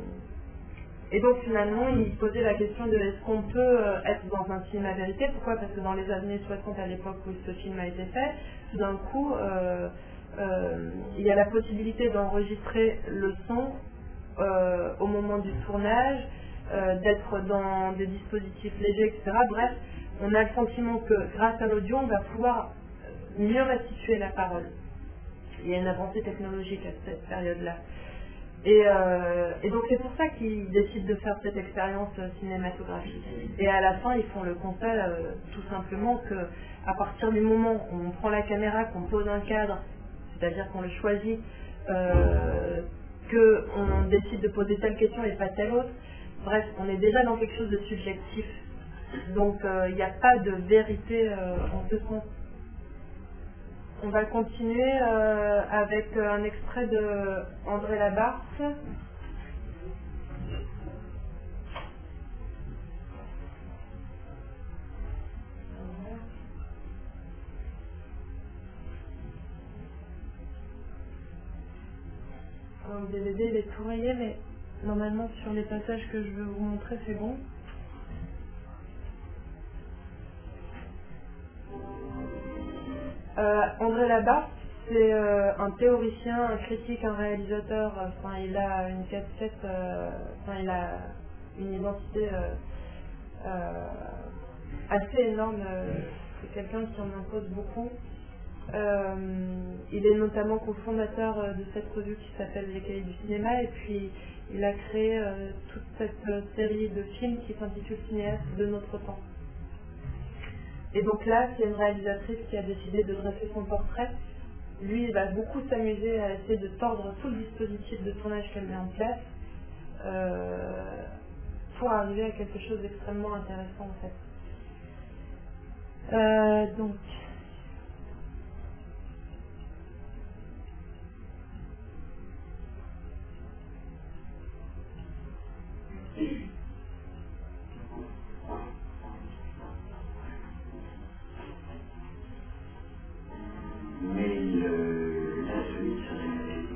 et donc, finalement, il posait la question de est-ce qu'on peut être dans un film à vérité. Pourquoi ? Parce que dans les années soixante, à l'époque où ce film a été fait, tout d'un coup, euh, euh, il y a la possibilité d'enregistrer le son euh, au moment du tournage, Euh, d'être dans des dispositifs légers, et cetera. Bref, on a le sentiment que grâce à l'audio, on va pouvoir mieux restituer la parole. Il y a une avancée technologique à cette période-là. Et, euh, et donc c'est pour ça qu'ils décident de faire cette expérience cinématographique. Et à la fin, ils font le constat euh, tout simplement que à partir du moment où on prend la caméra, qu'on pose un cadre, c'est-à-dire qu'on le choisit, euh, qu'on décide de poser telle question et pas telle autre, bref, on est déjà dans quelque chose de subjectif. Donc il euh, n'y a pas de vérité euh, en ce sens. On va continuer euh, avec un extrait de André Labarthe. Alors, le D V D il est tout rayé, mais normalement sur les passages que je veux vous montrer c'est bon. Euh, André Labarthe, c'est euh, un théoricien, un critique, un réalisateur. Enfin, il a une casquette, euh, enfin, il a une identité euh, euh, assez énorme. C'est quelqu'un qui en impose beaucoup. Euh, il est notamment cofondateur de cette revue qui s'appelle Les Cahiers du cinéma, et puis il a créé euh, toute cette euh, série de films qui s'intitule Cinéaste de notre temps. Et donc là, c'est une réalisatrice qui a décidé de dresser son portrait. Lui, il va beaucoup s'amuser à essayer de tordre tout le dispositif de tournage qu'elle met en place euh, pour arriver à quelque chose d'extrêmement intéressant en fait. Euh, donc... Mais le, l'insolite se révèle.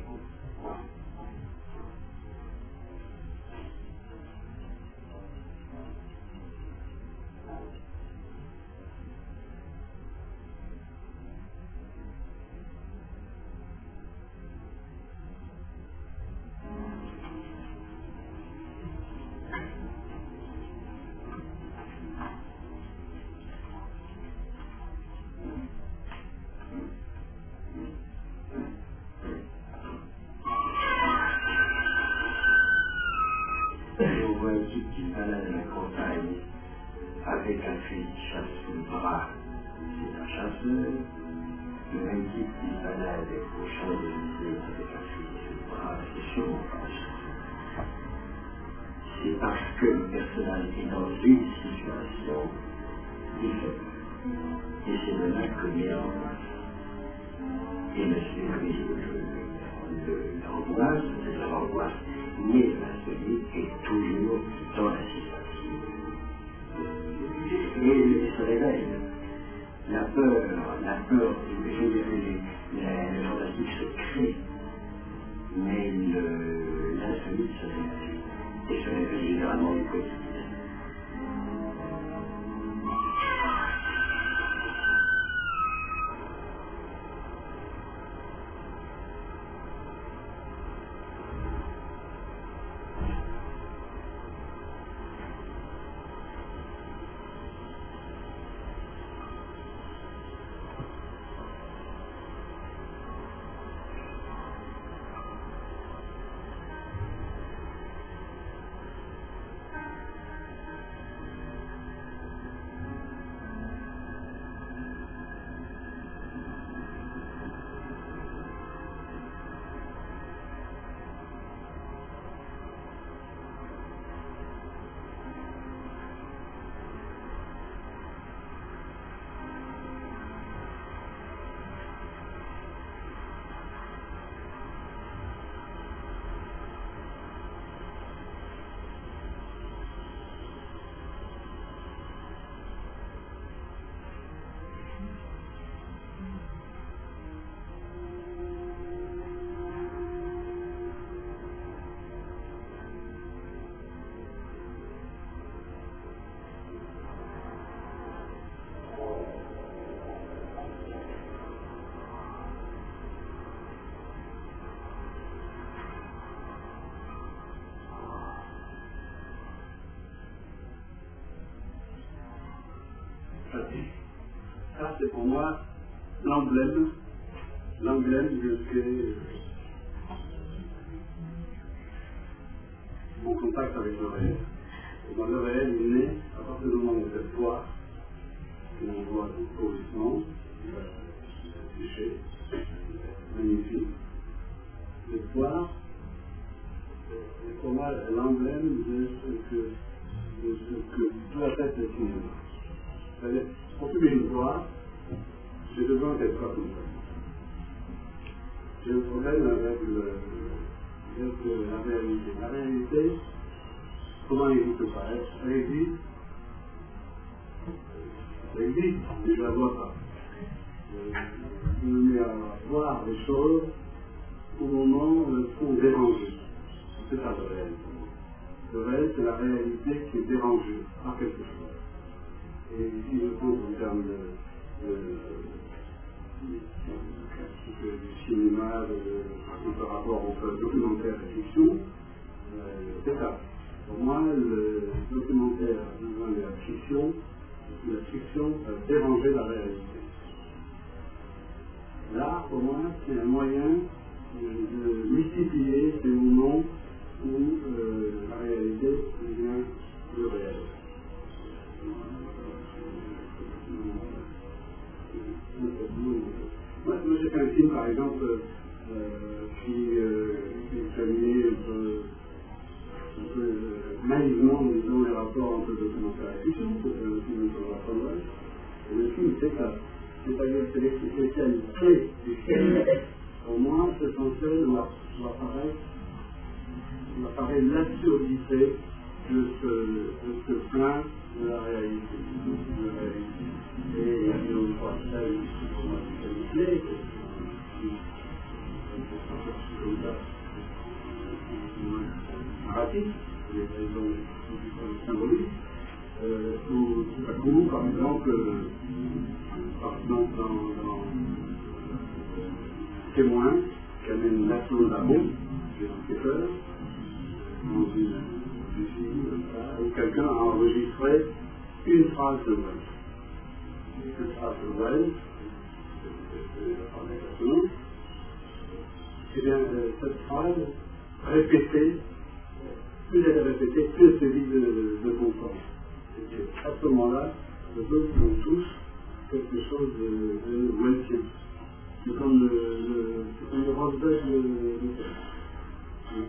On voit un type qui se balade à la campagne avec un fusil de chasse sous le bras. C'est un chasseur. Le même type qui se balade au Champs-Élysées avec un fusil sous le bras, c'est sûrement pas un chasseur. C'est parce que le personnage est dans une situation différente. Et c'est de là que vient et le l'angoisse, c'est de l'angoisse, mais l'insolite est toujours dans la situation. Et il se réveille. La peur, la peur, je dirais, le fantastique se crée, mais l'insolite se réveille. Et se réveille généralement du quotidien. Ça, c'est pour moi l'emblème, l'emblème de ce qu'est mon contact avec le réel. Dans le réel, il naît à partir du moment où cette voix, où on voit tout pourrissement, péché, magnifique. Cette voix, c'est pour moi l'emblème de ce que, de ce que doit être le cinéma. C'est-à-dire, pour publier une voix, j'ai besoin qu'elle soit comme ça. J'ai un problème avec, le, avec la réalité. La réalité, comment elle n'existe pas? Elle existe, elle existe, mais je ne la vois pas. Je me mets à voir les choses au moment où elles sont dérangées. C'est ça le réel. Le réel, c'est la réalité qui est dérangée par quelque chose. Et ici, je pense en termes de, de, de, du cinéma, de, de rapport entre documentaire et fiction, euh, c'est ça. Pour moi, le documentaire a besoin de la fiction, et la fiction va déranger la réalité. L'art, pour moi, c'est un moyen de, de multiplier ces moments où euh, la réalité devient le réel. Moi, moi j'ai fait un film, par exemple, euh, qui, euh, qui examinait un peu, un peu naïvement, disons, les rapports entre le documentaire et la fiction. C'était un film sur la Conway. Et le film, c'est ça. C'est-à-dire que les scènes clés du film, au moins, ce sont celles où apparaît, où apparaît l'absurdité de ce, de ce plein de la réalité. De la réalité. Et il y a deux ou trois scènes qui pour moi sont clés, qui sont comme ça, narratifs, les raisons symboliques, euh, où tout à coup, par exemple, par exemple dans, dans Témoin, qui amène l'assaut de la bombe, des enquêteurs, dans une usine, où quelqu'un a enregistré une phrase de Wells. Cette phrase de Wells, et bien cette phrase répétée, plus elle est répétée, plus elle sévit de, de confort. Et à ce moment-là, les autres sont tous quelque chose de, de Wellsien. C'est comme le, le, c'est comme le Rosberg de, de terre. Oui.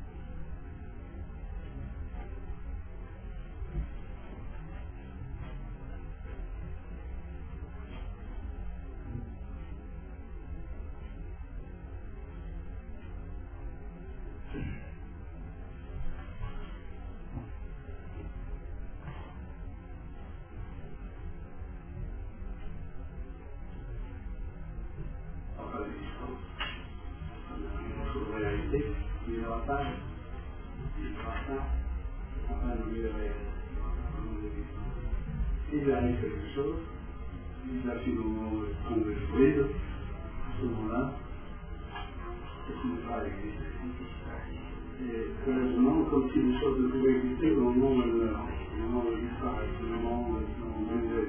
Il n'y aura pas, il n'y aura pas, enfin, il y aurait, s'il arrive quelque chose, s'il arrive au moment où il tombe le fluide, à ce moment-là, c'est une phrase existe. Et heureusement, comme si les choses ne pouvaient exister au moment où elles meurent, au moment où elles disparaissent, au moment où elles sont mauvaises.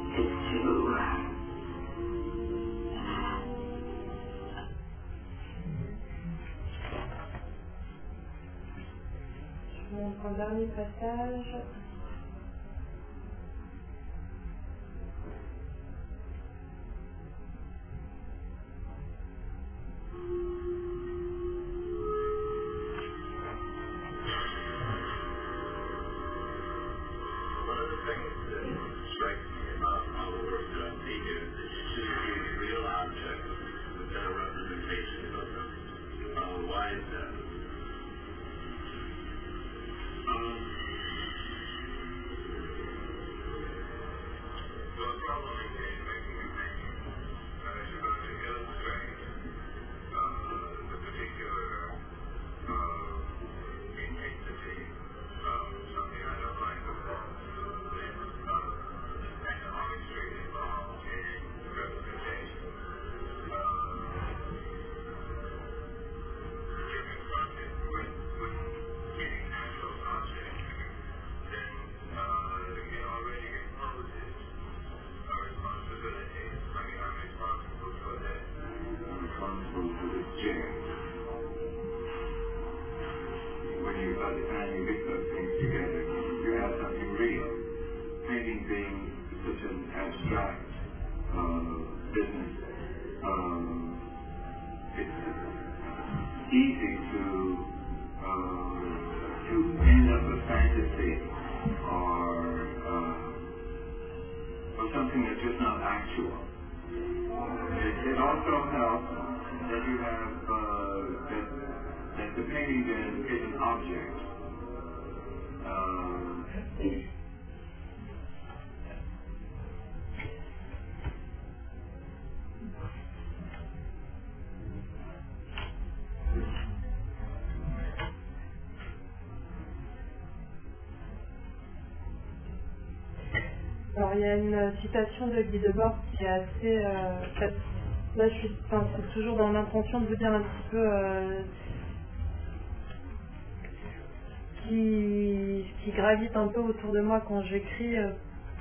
Donc, un dernier passage. actual. It, it also helps that you have uh, that, that the painting then is an object. Um, Alors il y a une citation de Guy Debord qui est assez... Euh, là je suis enfin, c'est toujours dans l'intention de vous dire un petit peu euh, qui, qui gravite un peu autour de moi quand j'écris euh,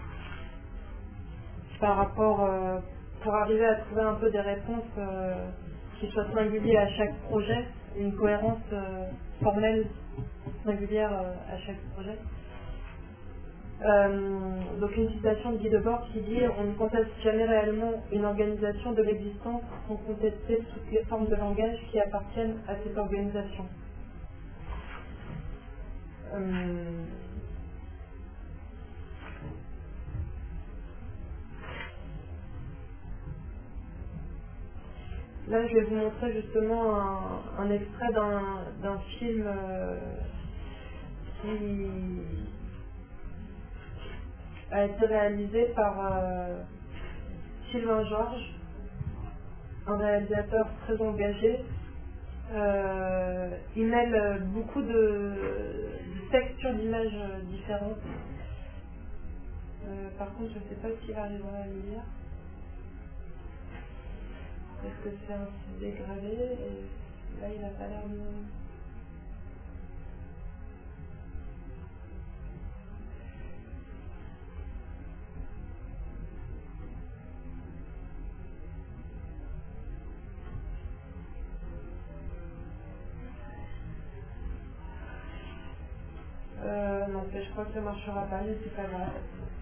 par rapport euh, pour arriver à trouver un peu des réponses euh, qui soient singulières à chaque projet, une cohérence euh, formelle singulière euh, à chaque projet. Euh, donc une citation de Guy Debord qui dit « On ne conteste jamais réellement une organisation de l'existence sans contester toutes les formes de langage qui appartiennent à cette organisation. Euh, » Là, je vais vous montrer justement un, un extrait d'un, d'un film euh, qui a été réalisé par euh, Sylvain Georges, un réalisateur très engagé. Euh, il mêle beaucoup de, de textures d'images différentes. Euh, par contre, je ne sais pas s'il arrivera à le lire. Parce que c'est un petit dégradé et là il n'a pas l'air de... Euh, non, je crois que ça ne marchera pas, mais c'est pas grave.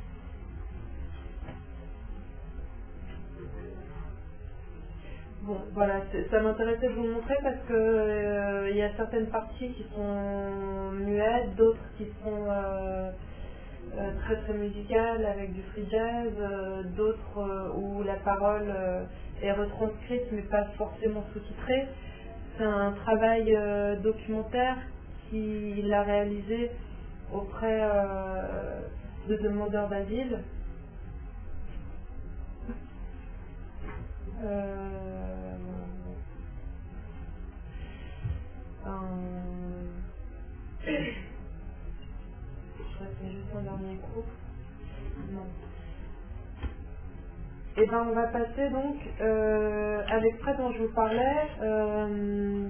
Bon, voilà, ça m'intéressait de vous montrer parce que euh, il y a certaines parties qui sont muettes, d'autres qui sont euh, euh, très très musicales avec du free jazz, euh, d'autres euh, où la parole euh, est retranscrite mais pas forcément sous-titrée. C'est un travail euh, documentaire qu'il a réalisé auprès euh, de demandeurs d'asile. Euh, un... Je crois que c'est juste un dernier coup. Non. Et ben on va passer donc euh, à l'extrait dont je vous parlais euh,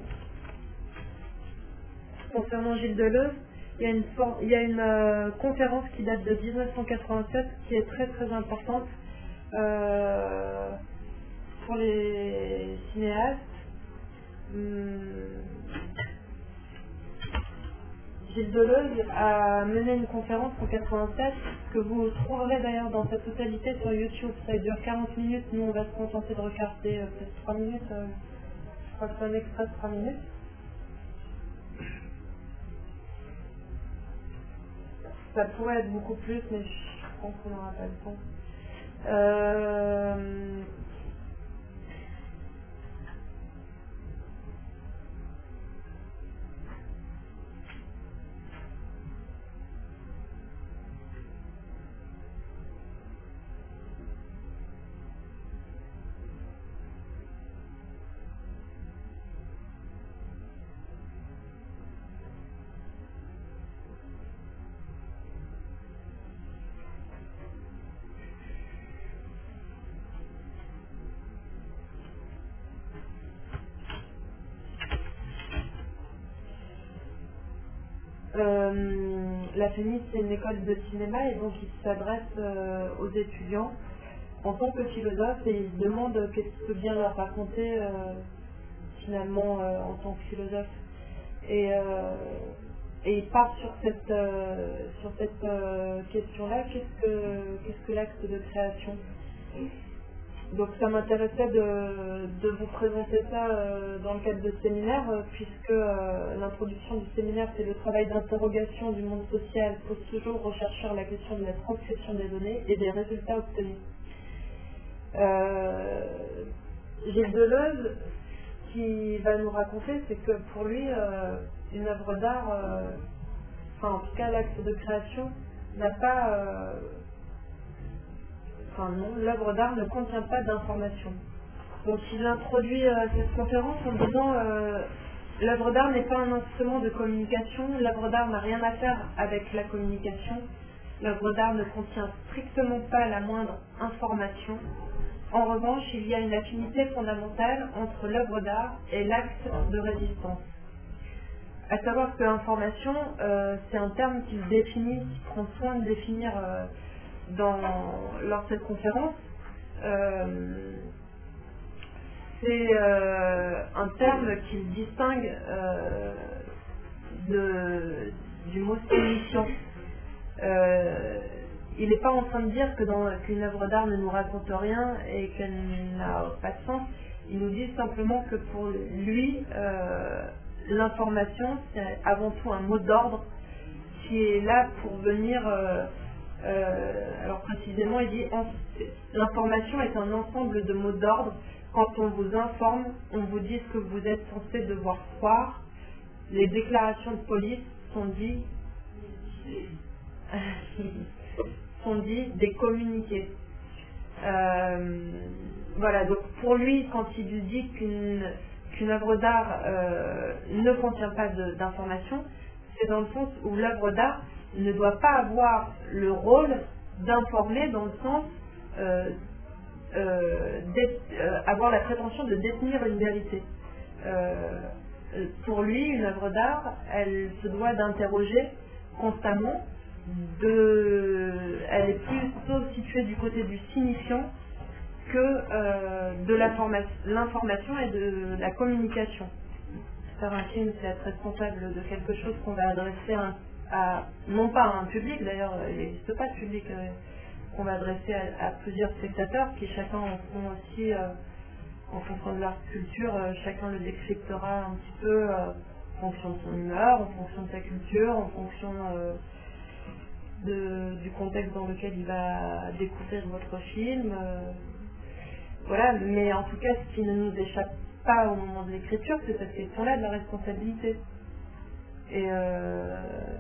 concernant Gilles Deleuze. Il y a une, for- il y a une euh, conférence qui date de dix-neuf cent quatre-vingt-sept qui est très très importante euh, pour les cinéastes. Hum, Gilles Deleuze a mené une conférence en quatre-vingt-sept que vous trouverez d'ailleurs dans sa totalité sur YouTube. Ça dure quarante minutes, nous on va se contenter de regarder euh, peut-être trois minutes. Euh, je crois que c'est un extrait de trois minutes. Ça pourrait être beaucoup plus, mais je pense qu'on n'aura pas le temps. Euh... Euh, la FEMIS, c'est une école de cinéma et donc il s'adresse euh, aux étudiants en tant que philosophe et il se demande qu'est-ce qu'il peut bien leur raconter euh, finalement euh, en tant que philosophe. Et, euh, et il part sur cette, euh, sur cette euh, question-là, qu'est-ce que, qu'est-ce que l'acte de création ? Donc ça m'intéressait de, de vous présenter ça euh, dans le cadre de ce séminaire, euh, puisque euh, l'introduction du séminaire, c'est le travail d'interrogation du monde social, pose toujours rechercheur la question de la transcription des données et des résultats obtenus. Euh, Gilles Deleuze, ce qu'il va nous raconter, c'est que pour lui, euh, une œuvre d'art, euh, enfin en tout cas l'acte de création, n'a pas... Euh, enfin non, l'œuvre d'art ne contient pas d'information. Donc il introduit euh, cette conférence en disant euh, l'œuvre d'art n'est pas un instrument de communication, l'œuvre d'art n'a rien à faire avec la communication, l'œuvre d'art ne contient strictement pas la moindre information. En revanche, il y a une affinité fondamentale entre l'œuvre d'art et l'acte de résistance. À savoir que l'information, euh, c'est un terme qu'il définit, qu'il prend soin de définir euh, dans, lors de cette conférence. Euh, c'est euh, un terme qu'il distingue euh, de, du mot signifiant. Euh, il n'est pas en train de dire que dans, qu'une œuvre d'art ne nous raconte rien et qu'elle n'a pas de sens. Il nous dit simplement que pour lui, euh, l'information, c'est avant tout un mot d'ordre qui est là pour venir... Euh, euh, alors précisément, il dit l'information est un ensemble de mots d'ordre. Quand on vous informe, on vous dit ce que vous êtes censé devoir croire. Les déclarations de police sont dites... sont dit des communiqués. Euh, voilà, donc pour lui, quand il dit qu'une qu'une œuvre d'art euh, ne contient pas de, d'information, c'est dans le sens où l'œuvre d'art ne doit pas avoir le rôle d'informer dans le sens euh, euh, euh, avoir la prétention de détenir une vérité. Euh, pour lui, une œuvre d'art, elle se doit d'interroger constamment. De, elle est plutôt située du côté du signifiant que euh, de l'information et de la communication. Faire un film, c'est être responsable de quelque chose qu'on va adresser à, à non pas à un public, d'ailleurs il n'existe pas de public, euh, qu'on va adresser à, à plusieurs spectateurs qui chacun en font aussi, euh, en fonction de leur culture, euh, chacun le décryptera un petit peu euh, en fonction de son humeur, en fonction de sa culture, en fonction... Euh, De, du contexte dans lequel il va découvrir votre film. Euh, voilà, mais en tout cas, ce qui ne nous échappe pas au moment de l'écriture, c'est cette question-là de la responsabilité. Et, euh,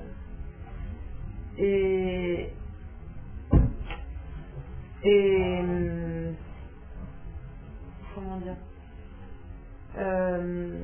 et, et comment dire euh,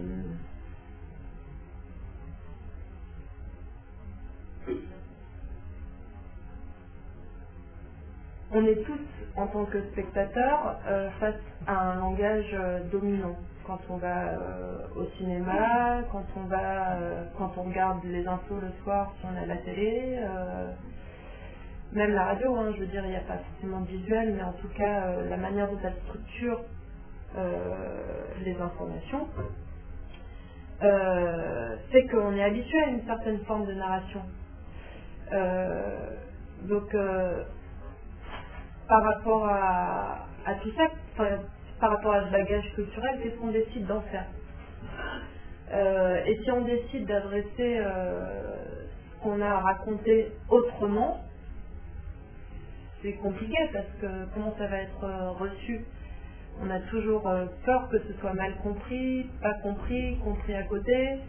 on est tous, en tant que spectateurs, euh, face à un langage euh, dominant. Quand on va euh, au cinéma, quand on va, euh, quand on regarde les infos le soir si on a la télé, euh, même la radio, hein, je veux dire, il n'y a pas forcément de visuel, mais en tout cas, euh, la manière dont elle structure euh, les informations, euh, c'est qu'on est habitué à une certaine forme de narration. Euh, donc, euh, par rapport à, à tout ça, enfin, par rapport à ce bagage culturel, qu'est-ce qu'on décide d'en faire euh, Et si on décide d'adresser euh, ce qu'on a à raconter autrement, c'est compliqué parce que comment ça va être euh, reçu? On a toujours euh, peur que ce soit mal compris, pas compris, compris à côté,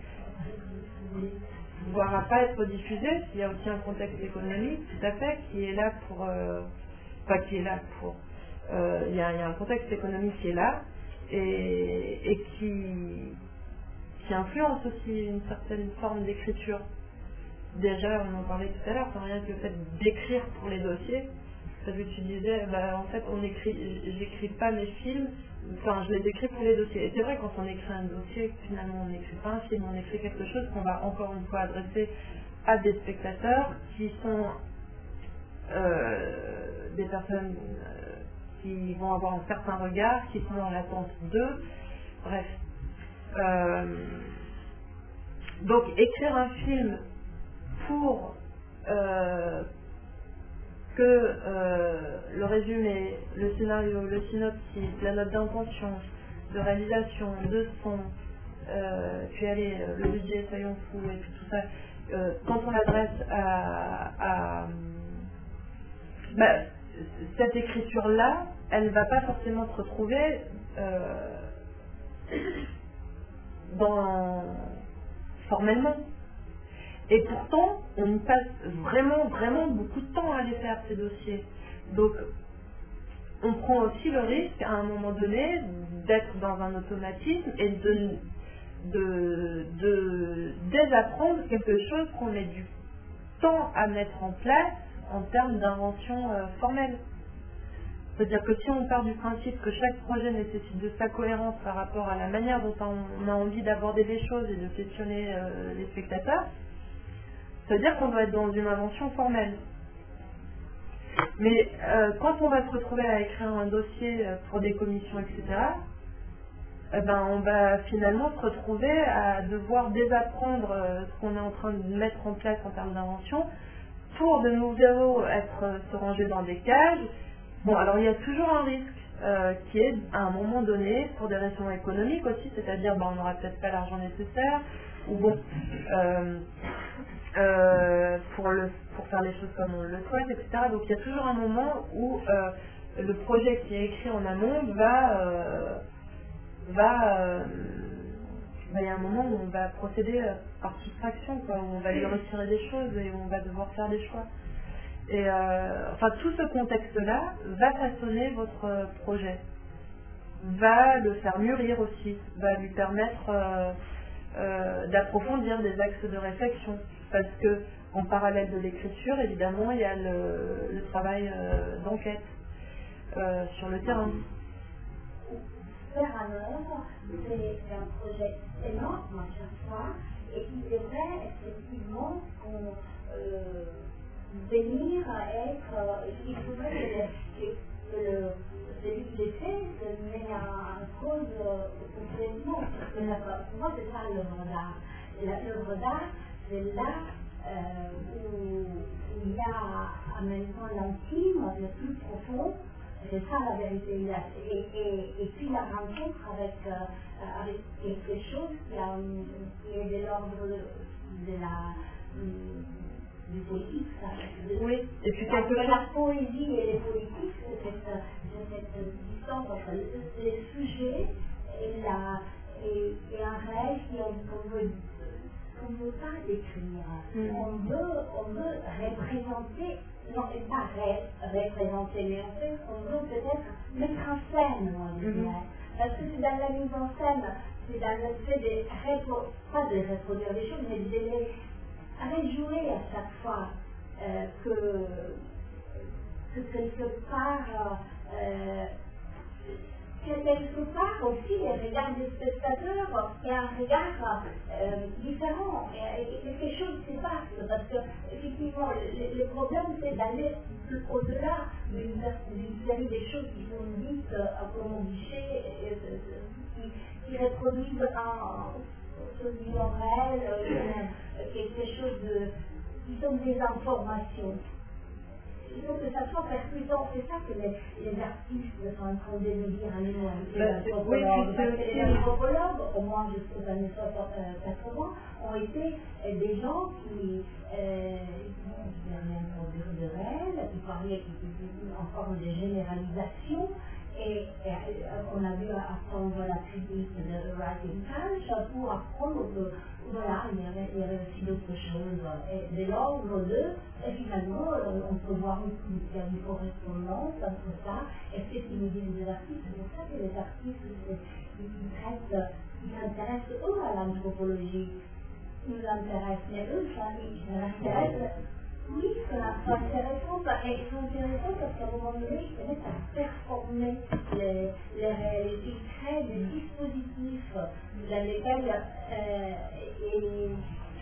voire à pas être diffusé. Il y a aussi un contexte économique, tout à fait, qui est là pour... Euh, Enfin, qui est là pour... Euh, il, y a, il y a un contexte économique qui est là et, et qui, qui influence aussi une certaine forme d'écriture. Déjà, on en parlait tout à l'heure, c'est rien que le fait d'écrire pour les dossiers. Parce que tu disais, bah, en fait, on écrit, j'écris pas mes films, enfin, je les écris pour les dossiers. Et c'est vrai, quand on écrit un dossier, finalement, on n'écrit pas un film, on écrit quelque chose qu'on va encore une fois adresser à des spectateurs qui sont... Euh, des personnes euh, qui vont avoir un certain regard, qui sont dans l'attente d'eux, bref. Euh, donc écrire un film pour euh, que euh, le résumé, le scénario, le synopsis, la note d'intention, de réalisation, de son, euh, puis allez, le budget, soyons fous, et puis tout ça, euh, quand on l'adresse à, à Bah, cette écriture-là, elle ne va pas forcément se retrouver euh, dans, formellement. Et pourtant, on y passe vraiment, vraiment beaucoup de temps à les faire, ces dossiers. Donc, on prend aussi le risque, à un moment donné, d'être dans un automatisme et de, de, de désapprendre quelque chose qu'on met du temps à mettre en place en termes d'invention euh, formelle. C'est-à-dire que si on part du principe que chaque projet nécessite de sa cohérence par rapport à la manière dont on a envie d'aborder les choses et de questionner euh, les spectateurs, c'est-à-dire qu'on doit être dans une invention formelle. Mais euh, quand on va se retrouver à écrire un dossier pour des commissions, et cetera, eh ben, on va finalement se retrouver à devoir désapprendre euh, ce qu'on est en train de mettre en place en termes d'invention pour de nouveau être, se ranger dans des cages. Bon, alors il y a toujours un risque euh, qui est, à un moment donné, pour des raisons économiques aussi, c'est-à-dire ben, on n'aura peut-être pas l'argent nécessaire, ou bon, euh, euh, pour, le, pour faire les choses comme on le souhaite, et cetera. Donc il y a toujours un moment où euh, le projet qui est écrit en amont va, euh, va euh, ben, il y a un moment où on va procéder par soustraction, quoi, où on va lui retirer des choses et où on va devoir faire des choix. Et euh, enfin, tout ce contexte-là va façonner votre projet, va le faire mûrir aussi, va lui permettre euh, euh, d'approfondir des axes de réflexion. Parce que en parallèle de l'écriture, évidemment, il y a le, le travail euh, d'enquête euh, sur le terrain. Faire un œuvre, c'est un projet énorme à chaque fois, et il devrait effectivement qu'on euh, venir à être, euh, il faudrait que, que, que le, celui qui le fait se met en cause euh, complètement. Parce que là, pour moi, c'est ça l'œuvre d'art. L'œuvre d'art, c'est là euh, où, où il y a en même temps l'intime, le plus profond. C'est ça la vérité. Et, et, et puis la rencontre avec, euh, avec quelque chose qui, a, qui est de l'ordre de, de la. Du politique, ça. De, oui, et puis quelque chose... La poésie et les politiques, c'est cette, cette distance entre les sujets et, la, et, et un rêve qu'on veut, qu'on veut pas décrire. Mm. On, veut, on veut représenter, non, pas ré, représenter, mais en fait, on veut peut-être mettre en scène, moi, je dirais. Mm-hmm. Parce que c'est dans la mise en scène, c'est dans le fait de, pas de reproduire des choses, mais de les avec jouer à chaque fois euh, que, que quelque part, euh, que quelque part aussi les regards des spectateurs est un regard euh, différent, et, et quelque chose se passe, parce que effectivement le, le problème c'est d'aller au-delà d'une, d'une série de choses qui sont dites à comme guichet, qui, qui reproduisent un sous réel, euh, quelque chose de, qui sont des informations. Il faut que ça soit percutant, c'est ça que les, les artistes sont en train de nous dire à nous, les anthropologues. Parce que les anthropologues, au moins jusqu'aux années quatre-vingts, ont été euh, des gens qui euh, n'avaient rien pour dire de réel, qui parlaient qui, qui, en forme de généralisation. Et, et on a dû apprendre la critique de Writing Page pour apprendre que voilà, il y avait, il y avait aussi d'autres choses. Et de l'ordre de, et finalement, on peut voir qu'il y a une correspondance entre ça et ce qu'ils nous disent des artistes. C'est pour ça que les artistes, ils traitent, ils s'intéressent eux à l'anthropologie. Ils nous intéressent, mais eux, ça, ils s'intéressent. Oui, c'est intéressant, et c'est intéressant parce qu'à un moment donné, ils se mettent à performer les, les réalités, ils créent des dispositifs dans lesquels euh, et...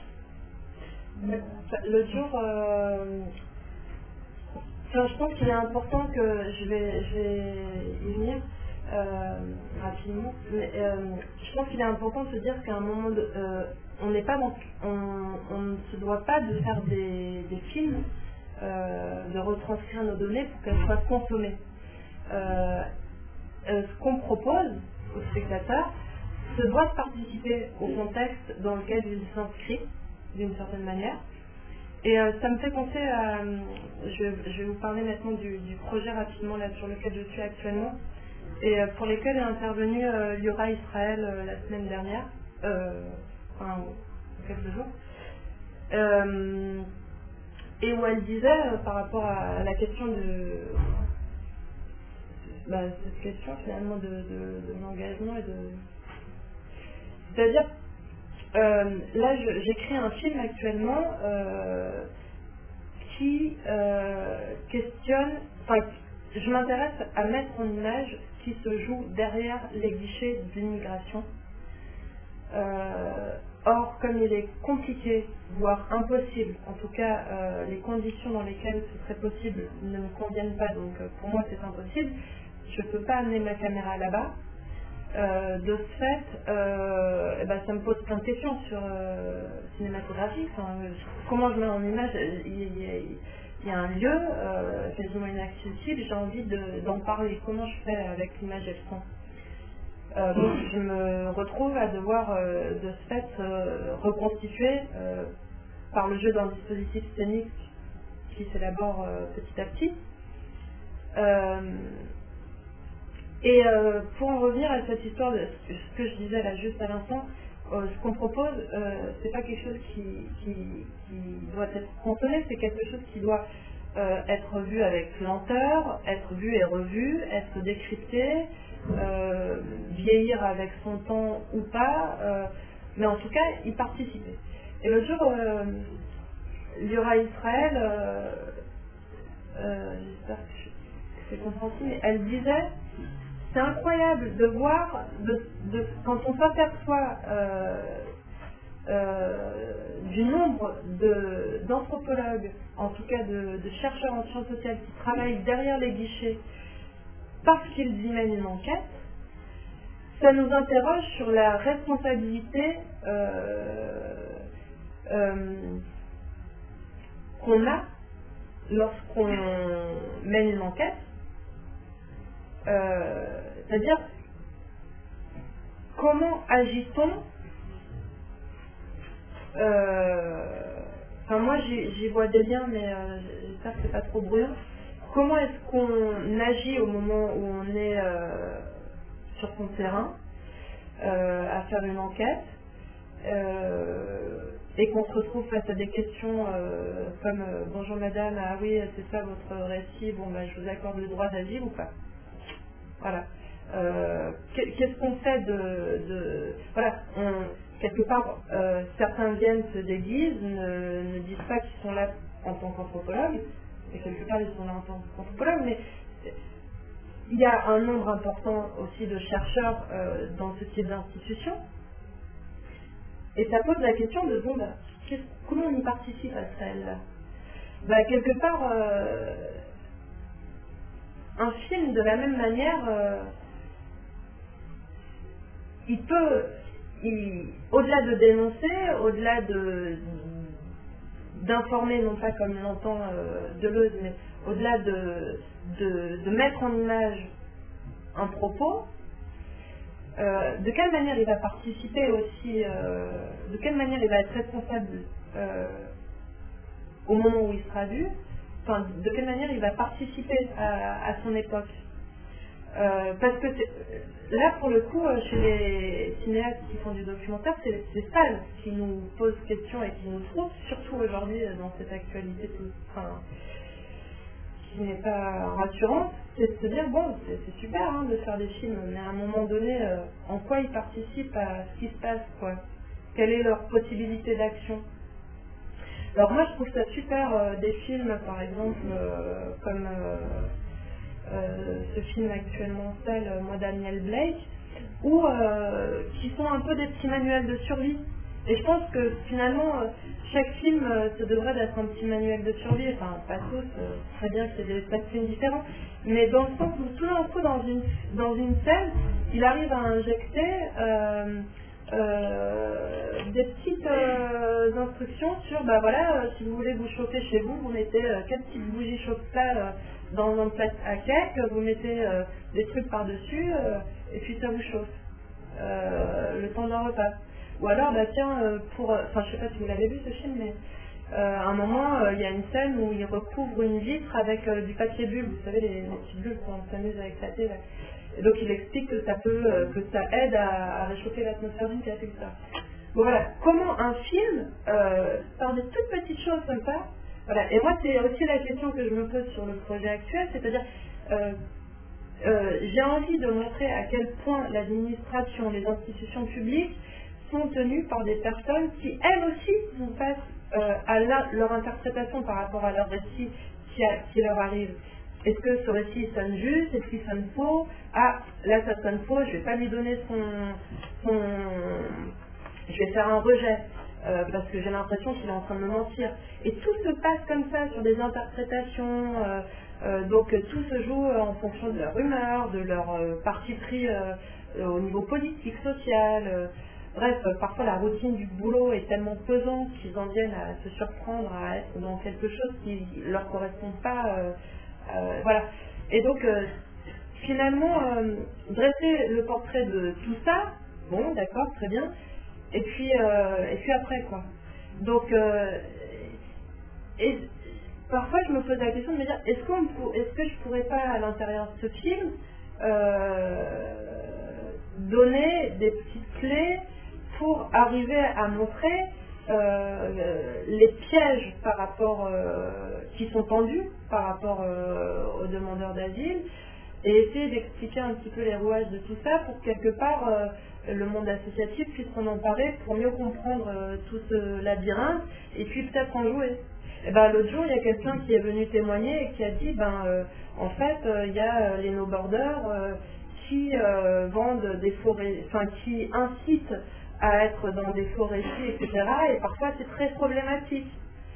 L'autre jour, euh, enfin, je pense qu'il est important que je vais, je vais y venir euh, rapidement, mais euh, je pense qu'il est important de se dire qu'à un moment de, euh, on n'est pas dans, on, on ne se doit pas de faire des, des films, euh, de retranscrire nos données pour qu'elles soient consommées. Euh, euh, ce qu'on propose aux spectateurs se doit de participer au contexte dans lequel ils s'inscrivent d'une certaine manière, Et euh, ça me fait penser à... Je, je vais vous parler maintenant du, du projet rapidement là, sur lequel je suis actuellement, et euh, pour lesquels est intervenu euh, Liora Israël euh, la semaine dernière, euh, enfin, quelques jours, euh, et où elle disait, euh, par rapport à la question de... Bah, cette question finalement de, de, de l'engagement et de... C'est-à-dire, euh, là je, j'écris un film actuellement euh, qui euh, questionne, enfin je m'intéresse à mettre en image ce qui se joue derrière les guichets d'immigration. Euh, or, comme il est compliqué, voire impossible, en tout cas euh, les conditions dans lesquelles ce serait possible ne me conviennent pas, donc euh, pour moi c'est impossible, je ne peux pas amener ma caméra là-bas. Euh, de ce fait, euh, eh ben, ça me pose plein de questions sur euh, cinématographique. Enfin, comment je mets en image, il y a, il y a un lieu euh, quasiment inaccessible, j'ai envie de, d'en parler. Comment je fais avec l'image et le son? Euh, donc je me retrouve à devoir euh, de ce fait euh, reconstituer euh, par le jeu d'un dispositif scénique qui s'élabore euh, petit à petit. Euh, et euh, pour en revenir à cette histoire de ce que je disais là juste à l'instant, euh, ce qu'on propose, euh, c'est pas quelque chose qui, qui, qui doit être consommé, c'est quelque chose qui doit euh, être vu avec lenteur, être vu et revu, être décrypté, euh, vieillir avec son temps ou pas, euh, mais en tout cas y participer. Et le jour, euh, Liora Israël, euh, euh, j'espère que c'est compréhensible, mais elle disait, c'est incroyable de voir, de, de, quand on s'aperçoit euh, euh, du nombre de, d'anthropologues, en tout cas de, de chercheurs en sciences sociales qui travaillent derrière les guichets parce qu'ils y mènent une enquête, ça nous interroge sur la responsabilité euh, euh, qu'on a lorsqu'on mène une enquête. Euh, c'est-à-dire, comment agit-on euh, Enfin, moi, j'y, j'y vois des liens, mais euh, j'espère que c'est pas trop bruyant. Comment est-ce qu'on agit au moment où on est euh, sur son terrain euh, à faire une enquête euh, et qu'on se retrouve face à des questions euh, comme euh, bonjour madame, ah oui, c'est ça votre récit, bon bah je vous accorde le droit d'asile ou pas? Voilà. Euh, qu'est-ce qu'on fait de, de voilà, on, quelque part, euh, certains viennent, se déguisent, ne, ne disent pas qu'ils sont là en tant qu'anthropologues, et quelque part ils sont là en tant qu'anthropologues, mais il y a un nombre important aussi de chercheurs euh, dans ce type d'institution, et ça pose la question de bon, bah, comment on y participe à ce réel-là? Bah, quelque part, euh, un film, de la même manière, euh, il peut, il, au-delà de dénoncer, au-delà de, d'informer, non pas comme l'entend euh, Deleuze, mais au-delà de, de, de mettre en image un propos, euh, de quelle manière il va participer aussi, euh, de quelle manière il va être responsable euh, au moment où il sera vu, enfin, de quelle manière il va participer à, à son époque. Euh, parce que là, pour le coup, chez les cinéastes qui font du documentaire, c'est, c'est ça qui nous pose question et qui nous trouve, surtout aujourd'hui dans cette actualité tout, enfin, qui n'est pas rassurante, c'est de se dire, bon, c'est, c'est super hein, de faire des films, mais à un moment donné, euh, en quoi ils participent à ce qui se passe, quoi? Quelle est leur possibilité d'action? Alors moi, je trouve ça super, euh, des films, par exemple, euh, comme... Euh, Euh, ce film actuellement en salle, euh, moi Daniel Blake, où euh, qui sont un peu des petits manuels de survie. Et je pense que finalement, euh, chaque film, euh, ça devrait être un petit manuel de survie. Enfin, pas tous, euh, très bien qu'il y ait des tas de films différents, mais dans le sens où tout d'un coup, dans une dans une scène, il arrive à injecter euh, euh, des petites euh, instructions sur, bah voilà, euh, si vous voulez vous chauffer chez vous, vous mettez euh, quatre petites bougies chauffe-plat euh, dans un plat à cake, vous mettez euh, des trucs par-dessus, euh, et puis ça vous chauffe, euh, le temps d'un repas. Ou alors, bah tiens, euh, pour, enfin je sais pas si vous l'avez vu ce film, mais Euh, à un moment, euh, il y a une scène où il recouvre une vitre avec euh, du papier bulle, vous savez, les, les petites bulles qu'on s'amuse à éclater. Là. Et donc il explique que ça peut, euh, que ça aide à, à réchauffer l'atmosphère d'une pièce et tout ça. Bon voilà, comment un film, euh, par des toutes petites choses comme ça, voilà. Et moi c'est aussi la question que je me pose sur le projet actuel, c'est-à-dire euh, euh, j'ai envie de montrer à quel point l'administration, les institutions publiques sont tenues par des personnes qui elles aussi nous passent euh, à la, leur interprétation par rapport à leur récit qui, a, qui leur arrive. Est-ce que ce récit sonne juste? Est-ce qu'il sonne faux? Ah, là ça sonne faux, je ne vais pas lui donner son... son... je vais faire un rejet, euh, parce que j'ai l'impression qu'il est en train de me mentir. Et tout se passe comme ça, sur des interprétations, euh, euh, donc tout se joue en fonction de leur humeur, de leur euh, parti pris euh, euh, au niveau politique, social. Euh, bref, euh, parfois la routine du boulot est tellement pesante qu'ils en viennent à se surprendre, à être dans quelque chose qui ne leur correspond pas. Euh, euh, voilà. Et donc, euh, finalement, euh, dresser le portrait de tout ça, bon, d'accord, très bien. Et puis, euh, et puis après, quoi. Donc, euh, et parfois je me pose la question de me dire, est-ce, qu'on pour, est-ce que je pourrais pas, à l'intérieur de ce film, euh, donner des petites clés pour arriver à montrer euh, les pièges par rapport, euh, qui sont tendus par rapport euh, aux demandeurs d'asile, et essayer d'expliquer un petit peu les rouages de tout ça pour que quelque part euh, le monde associatif puisse s'en emparer pour mieux comprendre euh, tout ce labyrinthe et puis peut-être en jouer. Et ben, l'autre jour, il y a quelqu'un qui est venu témoigner et qui a dit, ben, euh, en fait, euh, il y a euh, les no-borders euh, qui euh, vendent des forêts, enfin qui incitent à être dans des faux récits, et cetera. Et parfois, c'est très problématique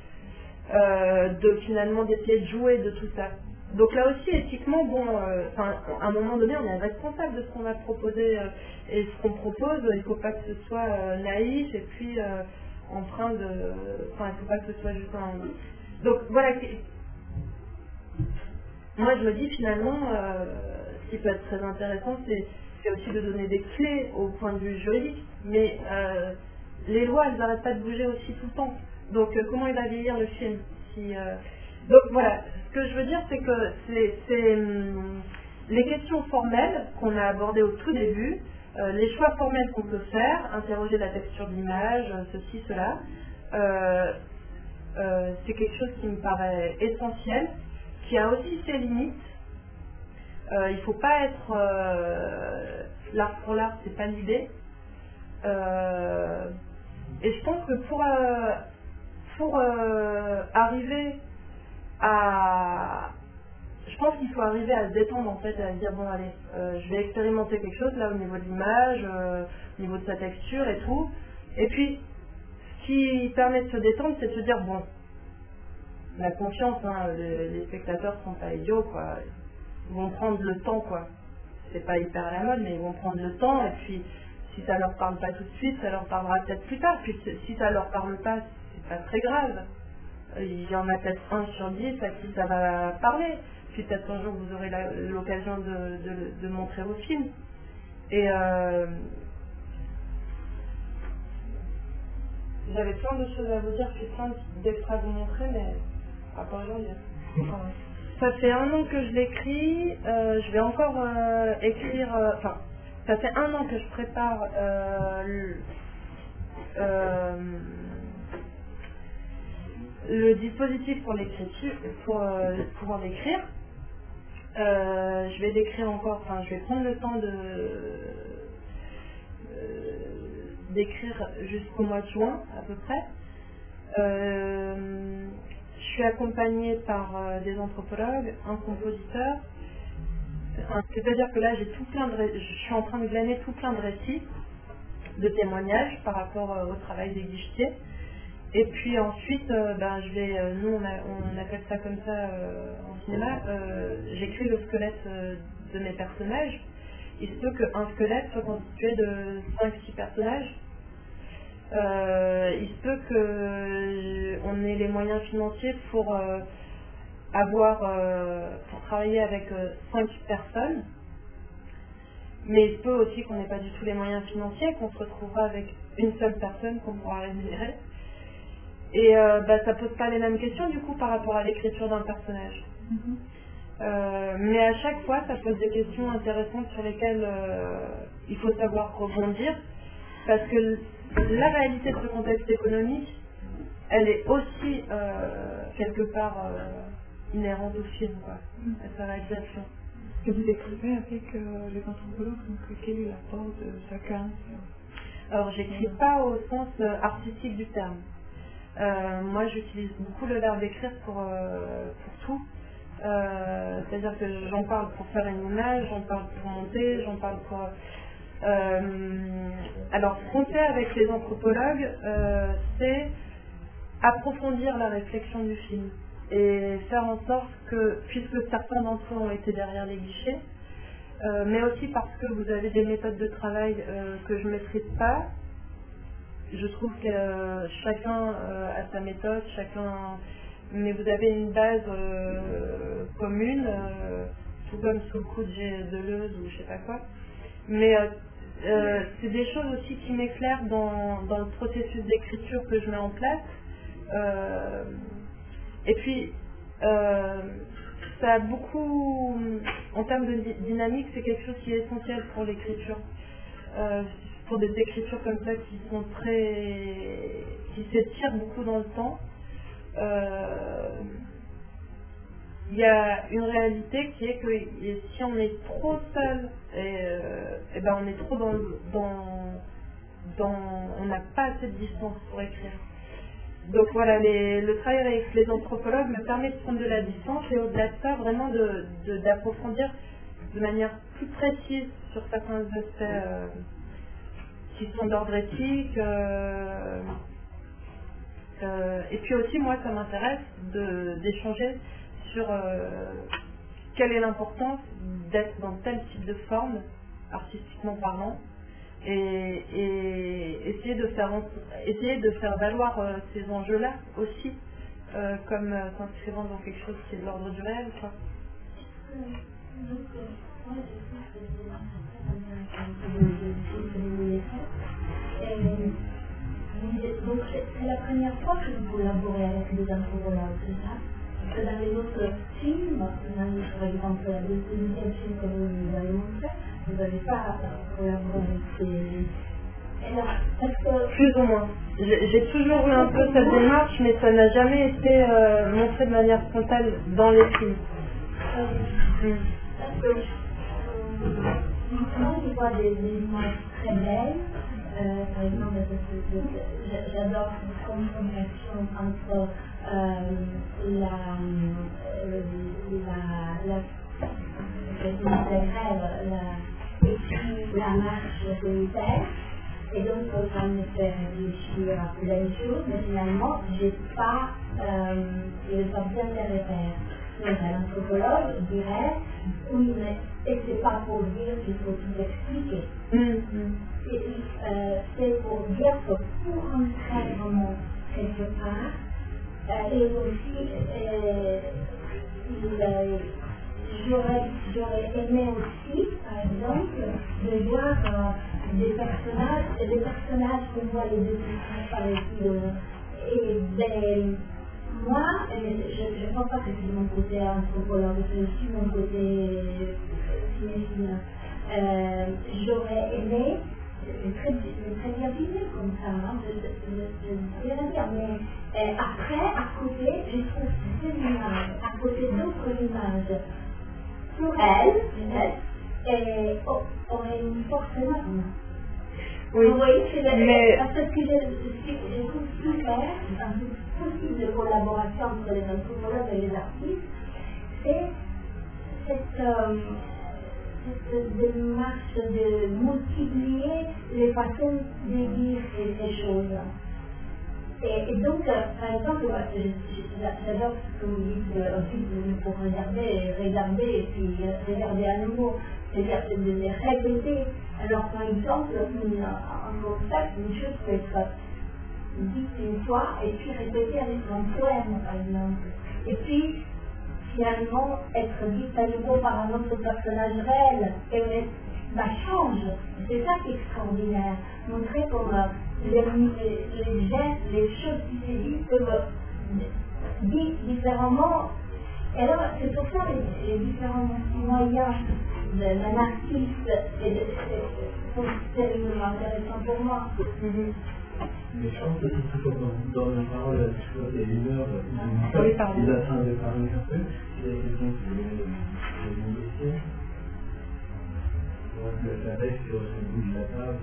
euh, de finalement d'essayer de jouer de tout ça. Donc là aussi, éthiquement, bon, euh, à un moment donné, on est responsable de ce qu'on a proposé euh, et ce qu'on propose. Il ne faut pas que ce soit euh, naïf et puis euh, empreint de... Enfin, il ne faut pas que ce soit juste un... Donc voilà, moi je me dis finalement, euh, ce qui peut être très intéressant, c'est, c'est aussi de donner des clés au point de vue juridique. Mais euh, les lois, elles n'arrêtent pas de bouger aussi tout le temps. Donc euh, comment il va vieillir le film si, euh... Donc voilà, ce que je veux dire, c'est que c'est, c'est hum, les questions formelles qu'on a abordées au tout début, euh, les choix formels qu'on peut faire, interroger la texture de l'image, ceci, cela, euh, euh, c'est quelque chose qui me paraît essentiel, qui a aussi ses limites. Euh, il ne faut pas être euh, l'art pour l'art, c'est pas l'idée. Euh, et je pense que pour, euh, pour euh, arriver à... Je pense qu'il faut arriver à se détendre en fait, à se dire bon allez, euh, je vais expérimenter quelque chose là au niveau de l'image, euh, au niveau de sa texture et tout. Et puis, ce qui permet de se détendre, c'est de se dire bon, la confiance, hein, les, les spectateurs sont pas idiots quoi. Ils vont prendre le temps quoi. C'est pas hyper à la mode, mais ils vont prendre le temps et puis si ça leur parle pas tout de suite, ça leur parlera peut-être plus tard. Puis si ça leur parle pas, c'est pas très grave. Il y en a peut-être un sur dix à qui ça va parler. Puis peut-être un jour vous aurez la, l'occasion de, de, de montrer vos films. Et euh, j'avais plein de choses à vous dire, puis plein d'extraits à vous montrer, mais à part aujourd'hui. Ça fait un an que je l'écris, euh, je vais encore euh, écrire, euh, enfin, ça fait un an que je prépare euh, le, euh, le dispositif pour l'écriture, pour euh, pouvoir l'écrire. Euh, je vais l'écrire encore, enfin je vais prendre le temps de euh, d'écrire jusqu'au mois de juin à peu près. Euh, je suis accompagnée par euh, des anthropologues, un compositeur. C'est-à-dire que là j'ai tout plein de ré... je suis en train de glaner tout plein de récits, de témoignages par rapport euh, au travail des guichetiers. Et puis ensuite, euh, ben, je vais, euh, nous on, a, on appelle ça comme ça euh, en cinéma, euh, j'écris le squelette euh, de mes personnages. Il se peut qu'un squelette soit constitué de cinq six personnages. Euh, il se peut qu'on ait les moyens financiers pour euh, avoir, euh, pour travailler avec euh, cinq personnes. Mais il se peut aussi qu'on n'ait pas du tout les moyens financiers, qu'on se retrouvera avec une seule personne qu'on pourra rémunérer. Et euh, bah, ça pose pas les mêmes questions du coup par rapport à l'écriture d'un personnage. Mm-hmm. euh, mais à chaque fois, ça pose des questions intéressantes sur lesquelles euh, il faut savoir rebondir, parce que la réalité de ce contexte économique, elle est aussi euh, quelque part euh, inhérente au film, quoi, mm. à sa réalisation. Et vous écrivez avec euh, les anthropologues, donc quel est l'apport de chacun? Alors, j'écris pas au sens euh, artistique du terme. Euh, moi, j'utilise beaucoup le verbe écrire pour, euh, pour tout. Euh, c'est-à-dire que j'en parle pour faire une image, j'en parle pour monter, j'en parle pour... Euh, alors, ce qu'on fait avec les anthropologues, euh, c'est approfondir la réflexion du film et faire en sorte que, puisque certains d'entre eux ont été derrière les guichets, euh, mais aussi parce que vous avez des méthodes de travail euh, que je ne maîtrise pas, je trouve que euh, chacun euh, a sa méthode, chacun, mais vous avez une base euh, commune, euh, tout comme sous le coup de G- Deleuze ou je sais pas quoi. Mais euh, euh, c'est des choses aussi qui m'éclairent dans, dans le processus d'écriture que je mets en place. Euh, et puis, euh, ça a beaucoup, en termes de di- dynamique, c'est quelque chose qui est essentiel pour l'écriture. Euh, pour des écritures comme ça qui sont très, qui s'étirent beaucoup dans le temps. Euh, il y a une réalité qui est que si on est trop seul, et, euh, et ben on est trop dans, dans, dans on n'a pas assez de distance pour écrire. Donc voilà, les, le travail avec les anthropologues me permet de prendre de la distance et au-delà de ça, vraiment de, de, d'approfondir de manière plus précise sur certains aspects euh, qui sont d'ordre éthique. Euh, euh, et puis aussi, moi, ça m'intéresse de, d'échanger sur euh, quelle est l'importance d'être dans tel type de forme, artistiquement parlant, et, et essayer de faire essayer de faire valoir euh, ces enjeux-là aussi, euh, comme euh, s'inscrivant dans quelque chose qui est de l'ordre du réel, quoi. Donc c'est la première fois que vous collaborez avec des anthropologues, c'est ça? Parce que dans les autres films, dans, par exemple le deuxième film que vous nous avez montré, vous n'avez pas collaboré avec ces... Alors, parce que... Plus ou moins. J'ai, j'ai toujours eu un peu cette démarche, mais ça n'a jamais été euh, montré de manière frontale dans les films. Euh, mm. Parce que euh, maintenant, je vois des, des images très belles. Euh, par exemple, j'adore cette confrontation entre euh, la, euh, la, la, la, et puis la marche solitaire. Et donc, ça me fait réfléchir à plein de choses, mais finalement, je n'ai pas, euh, pas bien les repères. Donc, un anthropologue dirait, oui, mais et c'est pas pour dire qu'il faut tout expliquer. Mm-hmm. C'est, euh, c'est pour dire que pour entrer vraiment quelque part, euh, et aussi, euh, euh, j'aurais, j'aurais aimé aussi, par exemple, de voir euh, des personnages, des personnages qu'on voit les deux par les films, et des... Moi, je ne pense pas que c'est mon côté anthropologue, c'est aussi mon côté cinéphile. Euh, j'aurais aimé, c'est très, très bien filmé comme ça, hein, je ne sais rien dire, mais euh, après, à côté, je trouve ces images, à côté d'autres images, pour elle, elle aurait une force énorme. Oui, vous voyez, c'est mais... parce que je, je, je trouve super, une possible collaboration entre les anthropologues et les artistes, c'est cette, euh, cette démarche de multiplier les façons de dire ces, ces choses. Et, et donc, euh, par exemple, j'adore ce que vous dites, euh, ensuite pour regarder et regarder et puis regarder à nouveau, c'est-à-dire de les répéter. Alors, par exemple, une, un concept, une chose peut être dite une fois et puis répétée avec un poème, par exemple. Et puis, finalement, être dite à nouveau par un autre personnage réel. Et on est bah, change. C'est ça qui est extraordinaire. Montrer comment les, les gestes, les choses qui se disent peuvent dire différemment. Et alors, c'est pour ça les, les différents moyens d'un artiste sont terriblement intéressants pour moi. Mm-hmm. Mais je pense que c'est toujours dans, dans la parole, je crois qu'il y a une heure, il est en train de parler un peu. Il y a quelqu'un qui voulait une question. Donc la reste sur le bout de la table.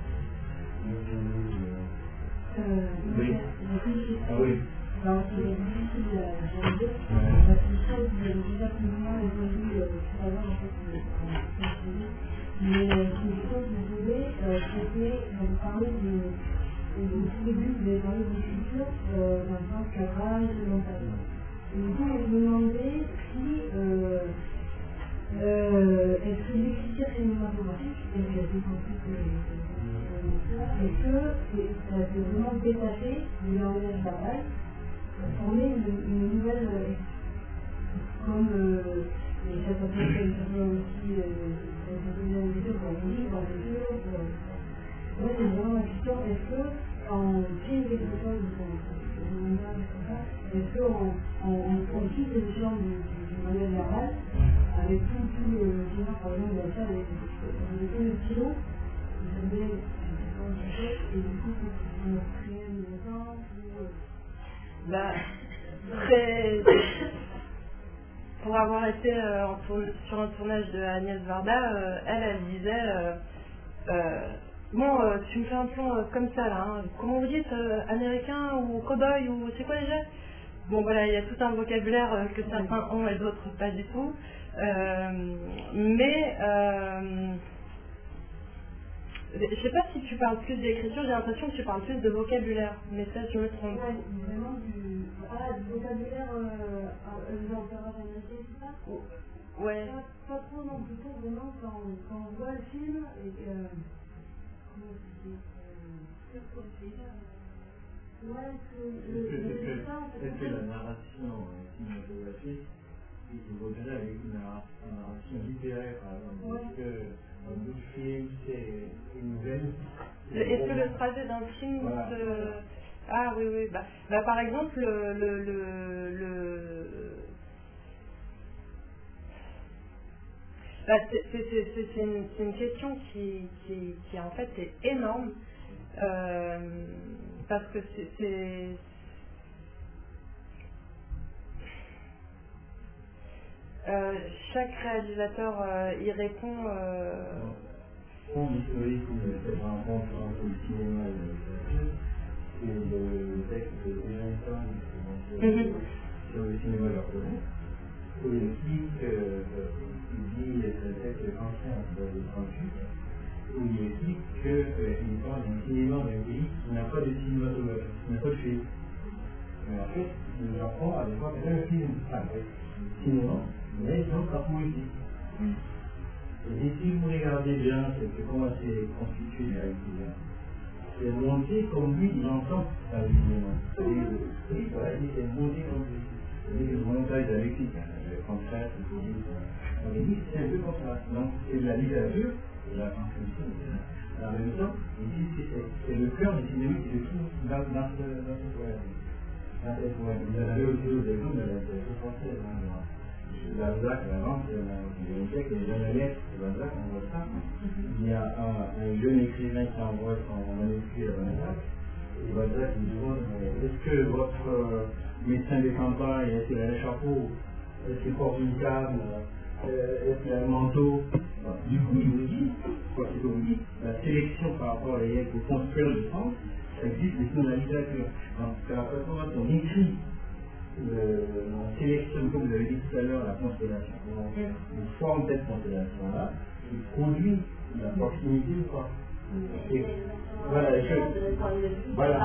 Euh, oui. Ah oui. Alors, il est difficile de réaliser. Parce que ça, vous avez déjà plus ou moins évolué tout à l'heure, en fait, mais une chose que vous voulez, c'était de parler de. Au tout début, vous avez parlé de l'écriture euh, dans le sens cadrage, mental. Et du coup, je me demandais si euh, euh, est-ce que l'écriture cinématographique, et j'ai été compris que est-ce que c'est vraiment détaché du langage verbal pour former une, une nouvelle euh, comme euh, les chefs d'entreprise aussi dans les livres, dans les livres, moi, c'est vraiment la question, est-ce qu'en film quelque chose de langage comme ça, est-ce qu'on quitte le champ du langage verbal avec tout, tout le genre, par exemple, de la salle, avec le stylo, vous savez, et du coup, on crée un exemple ou... Bah, très... Pour avoir été euh, en tour... sur un tournage de Agnès Varda, euh, elle, elle disait... Euh, euh, Bon, euh, tu me fais un plan euh, comme ça là, hein. Comment vous dites, euh, américain ou cow-boy ou c'est quoi déjà? Bon voilà, il y a tout un vocabulaire euh, que certains ont et d'autres pas du tout. Euh, mais euh, je sais pas si tu parles plus d'écriture, j'ai l'impression que tu parles plus de vocabulaire, mais ça je me trompe. Ouais, vraiment du, ah, du vocabulaire euh, l'opéra américain, c'est ça? Oh. Ouais. Pas, pas trop non, plutôt vraiment quand, quand on voit le film et que... Euh, Est-ce que la narration cinématographique est vaudrait avec une narration littéraire, par exemple? Est-ce qu'un bout de film, c'est une nouvelle? Est-ce que le trajet d'un film voilà. se... Ah oui, oui. Bah, bah, par exemple, le... le, le, le... Bah, c'est une, une question qui, qui, qui en fait est énorme euh, parce que c'est euh, chaque réalisateur euh, y répond. Euh... Bon, l'historique de cette rencontre entre le cinéma et le texte de Léon sur le cinéma japonais. Où il explique, euh, il dit, c'est le texte ancien de trente-huit, où il explique qu'il parle d'un cinéma d'un pays qui n'a pas de cinématographie, qui n'a pas de film. Mais en fait, le Japon, à l'époque, avait un film, enfin, cinéma, mais sans sa poésie. Et si vous regardez bien, c'est comment c'est constitué directement. C'est monté comme lui, il entend sa cinéma. Oui, voilà, c'est monté comme lui. Le montage d'Alexis, le contraire, on dit c'est un peu comme ça. Donc c'est de la littérature, de la transmission, en même temps, ici c'est le cœur du cinéma qui se trouve dans, dans ce poème. Dans ce poème. Vous avez aussi aux exemples de la littérature française. Balzac, avant, c'est une siècle, les jeunes lettres de Balzac, on voit ça. Il y a un, un jeune écrivain qui envoie son manuscrit à Balzac. Et Balzac lui demande, est-ce que votre euh, médecin de campagne, est-ce qu'il a un chapeau, est-ce qu'il porte une canne, euh, est-ce qu'il a un manteau? Du coup, il vous dit, quoi c'est que vous dites, la sélection par rapport à l'égal pour construire le sens, ça existe aussi dans la littérature. Donc, c'est la façon dont on écrit, on sélectionne, comme vous avez dit tout à l'heure, la constellation. On forme cette constellation-là, qui produit la proximité ou pas. Et voilà, je... voilà.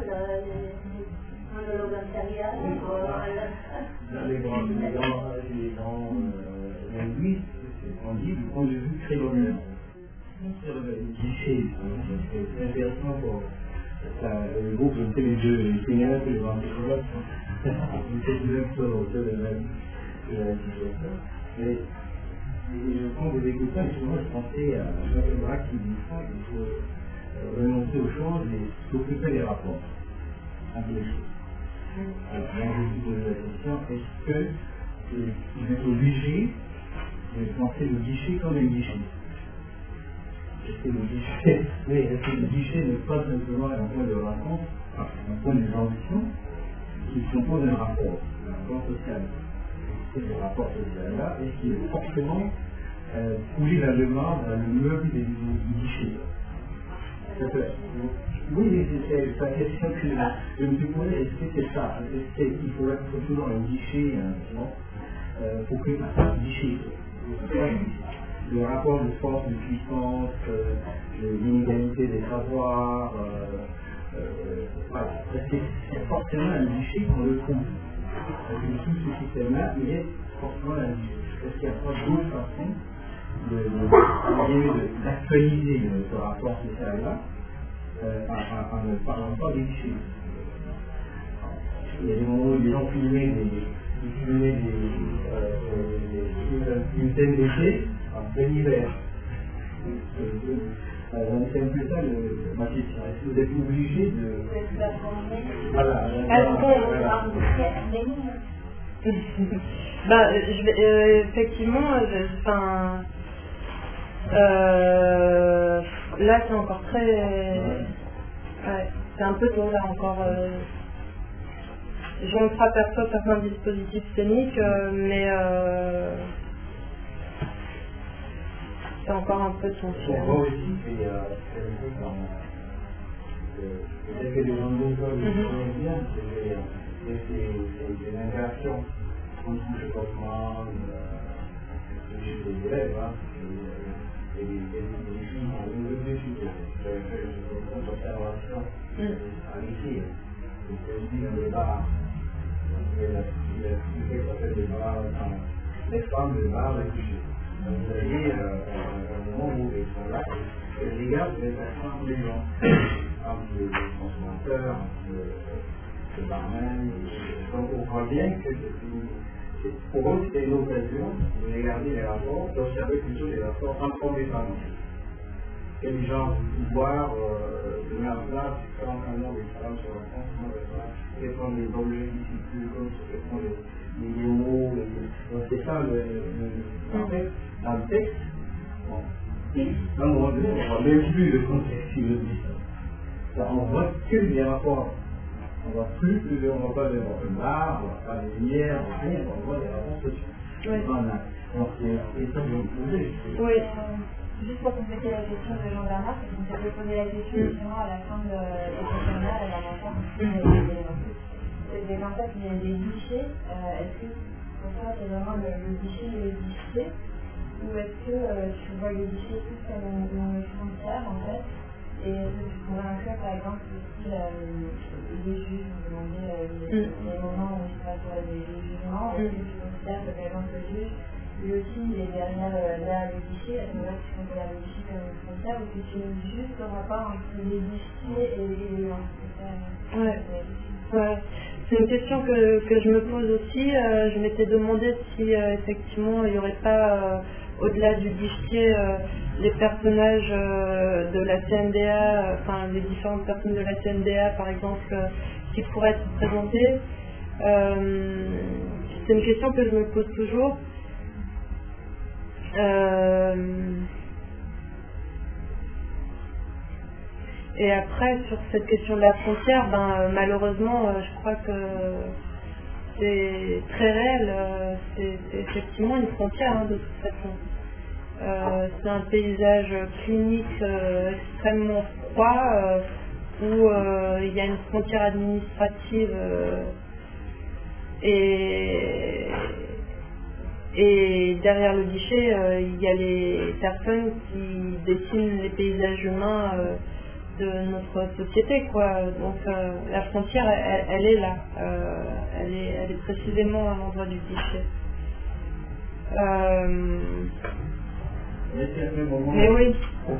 Dans les grands, les grands, les grands euh, linguistes, on dit du point de vue créolien. C'est cliché, c'est intéressant pour ça, le groupe, je sais les deux, les Seigneurs et les anthropologues, c'est le même chose, c'est le même que la situation. Mais Et quand vous écoutez, souvent je pensais à Jacques Braque qui dit ça, il faut euh, renoncer aux choses et s'occuper des rapports entre les choses. Alors, moi je vous pose la question, est-ce que euh, vous êtes obligé de penser le guichet comme un guichet? Est-ce que le guichet, oui, est-ce que le guichet n'est pas simplement un point de rencontre, un point de jonction qui compose un rapport, un rapport social? Et ce rapport social-là, est-ce qu'il est forcément euh, coulé dans le marbre, dans le meuble du guichet? Oui, c'est la question que je me suis posée, est-ce que c'est ça? Est-ce qu'il faut être toujours un guichet hein, euh, pour que un guichet? Le rapport de force, de puissance, euh, l'inégalité des savoirs, euh, euh, voilà. Parce que c'est forcément un guichet qu'on le trouve. Parce que tout ce système-là, il est forcément un guichet. Parce qu'il n'y a pas d'autre façon d'actualiser ce rapport social-là euh, en, en ne parlant pas des guichets. Il y a des moments où les gens filmaient des, filmaient des, euh, des, une scène d'été en plein hiver. Euh, c'est un peu ça le, ma question. Est-ce que vous êtes obligé de. Voilà. Voilà. Ben, je vais, euh, effectivement, enfin, euh, là c'est encore très, ouais, c'est un peu tôt là encore. Euh, je m'aperçois certains dispositifs scéniques, euh, mais euh, c'est encore un peu tôt. Moi aussi, c'est un peu quand peut-être que les gens de l'école le connaissent bien, c'est des interactions. Comme je pense moi, j'ai des élèves, et des filles qui ont une défi, j'avais fait une grande observation à l'issue. C'est aussi dans les bars. Il y a ce qui s'appelle les bars, les femmes, les bars, les couchés. Vous avez un moment où ils sont là, et les gars, vous êtes entre les gens, entre les consommateurs, entre le barman. Donc on voit bien que pour eux, c'était une occasion de regarder les rapports, d'observer plutôt les rapports entre les femmes. Et les gens pouvoir euh, se mettre en place différents des femmes sur la France, quels sont les objets difficiles, quels sont les, les mots, les... donc c'est ça le, le... En fait, dans le texte, bon, à un moment donné, on ne voit même plus le contexte qui le dit ça. On voit que les rapports. On ne voit plus, plus on ne voit pas de bar, on ne voit pas de lumière, rien, on voit des rapports sociaux. Oui. Voilà. Donc c'est ça que je me posais. Oui. Juste pour compléter la question de Jean Bernard, parce qu'on s'était posé la question justement à la fin de l'émission la dernière fois. C'est en fait il y a des guichets. Euh, est-ce que pour toi c'est vraiment le, le guichet et le guichet, ou est-ce que euh, tu vois le guichet plus comme une, une frontière en fait? Et est-ce que tu pourrais inclure par exemple aussi euh, les juges, vous demandez euh, les, mm. les moments où il se passe des jugements, est-ce que tu considères que par exemple le juge lui aussi il est derrière, euh, derrière le guichet, à ce moment-là tu considères le guichet comme une frontière, ou que tu es juste au rapport entre les guichets et les secrétaires? Ouais. Ouais. C'est une question que, que je me pose aussi. Euh, je m'étais demandé si euh, effectivement il n'y aurait pas euh, au-delà du guichet, euh, les personnages euh, de la C N D A, euh, enfin les différentes personnes de la C N D A par exemple, euh, qui pourraient être présentées. Euh, c'est une question que je me pose toujours. Euh, et après, sur cette question de la frontière, ben, malheureusement, euh, je crois que c'est très réel. Euh, c'est, c'est effectivement une frontière hein, de toute façon. Euh, c'est un paysage clinique euh, extrêmement froid euh, où euh, il y a une frontière administrative euh, et, et derrière le guichet euh, il y a les personnes qui dessinent les paysages humains euh, de notre société quoi. Donc euh, la frontière elle, elle est là, euh, elle, est, elle est précisément à l'endroit du guichet. Euh, Mais oui.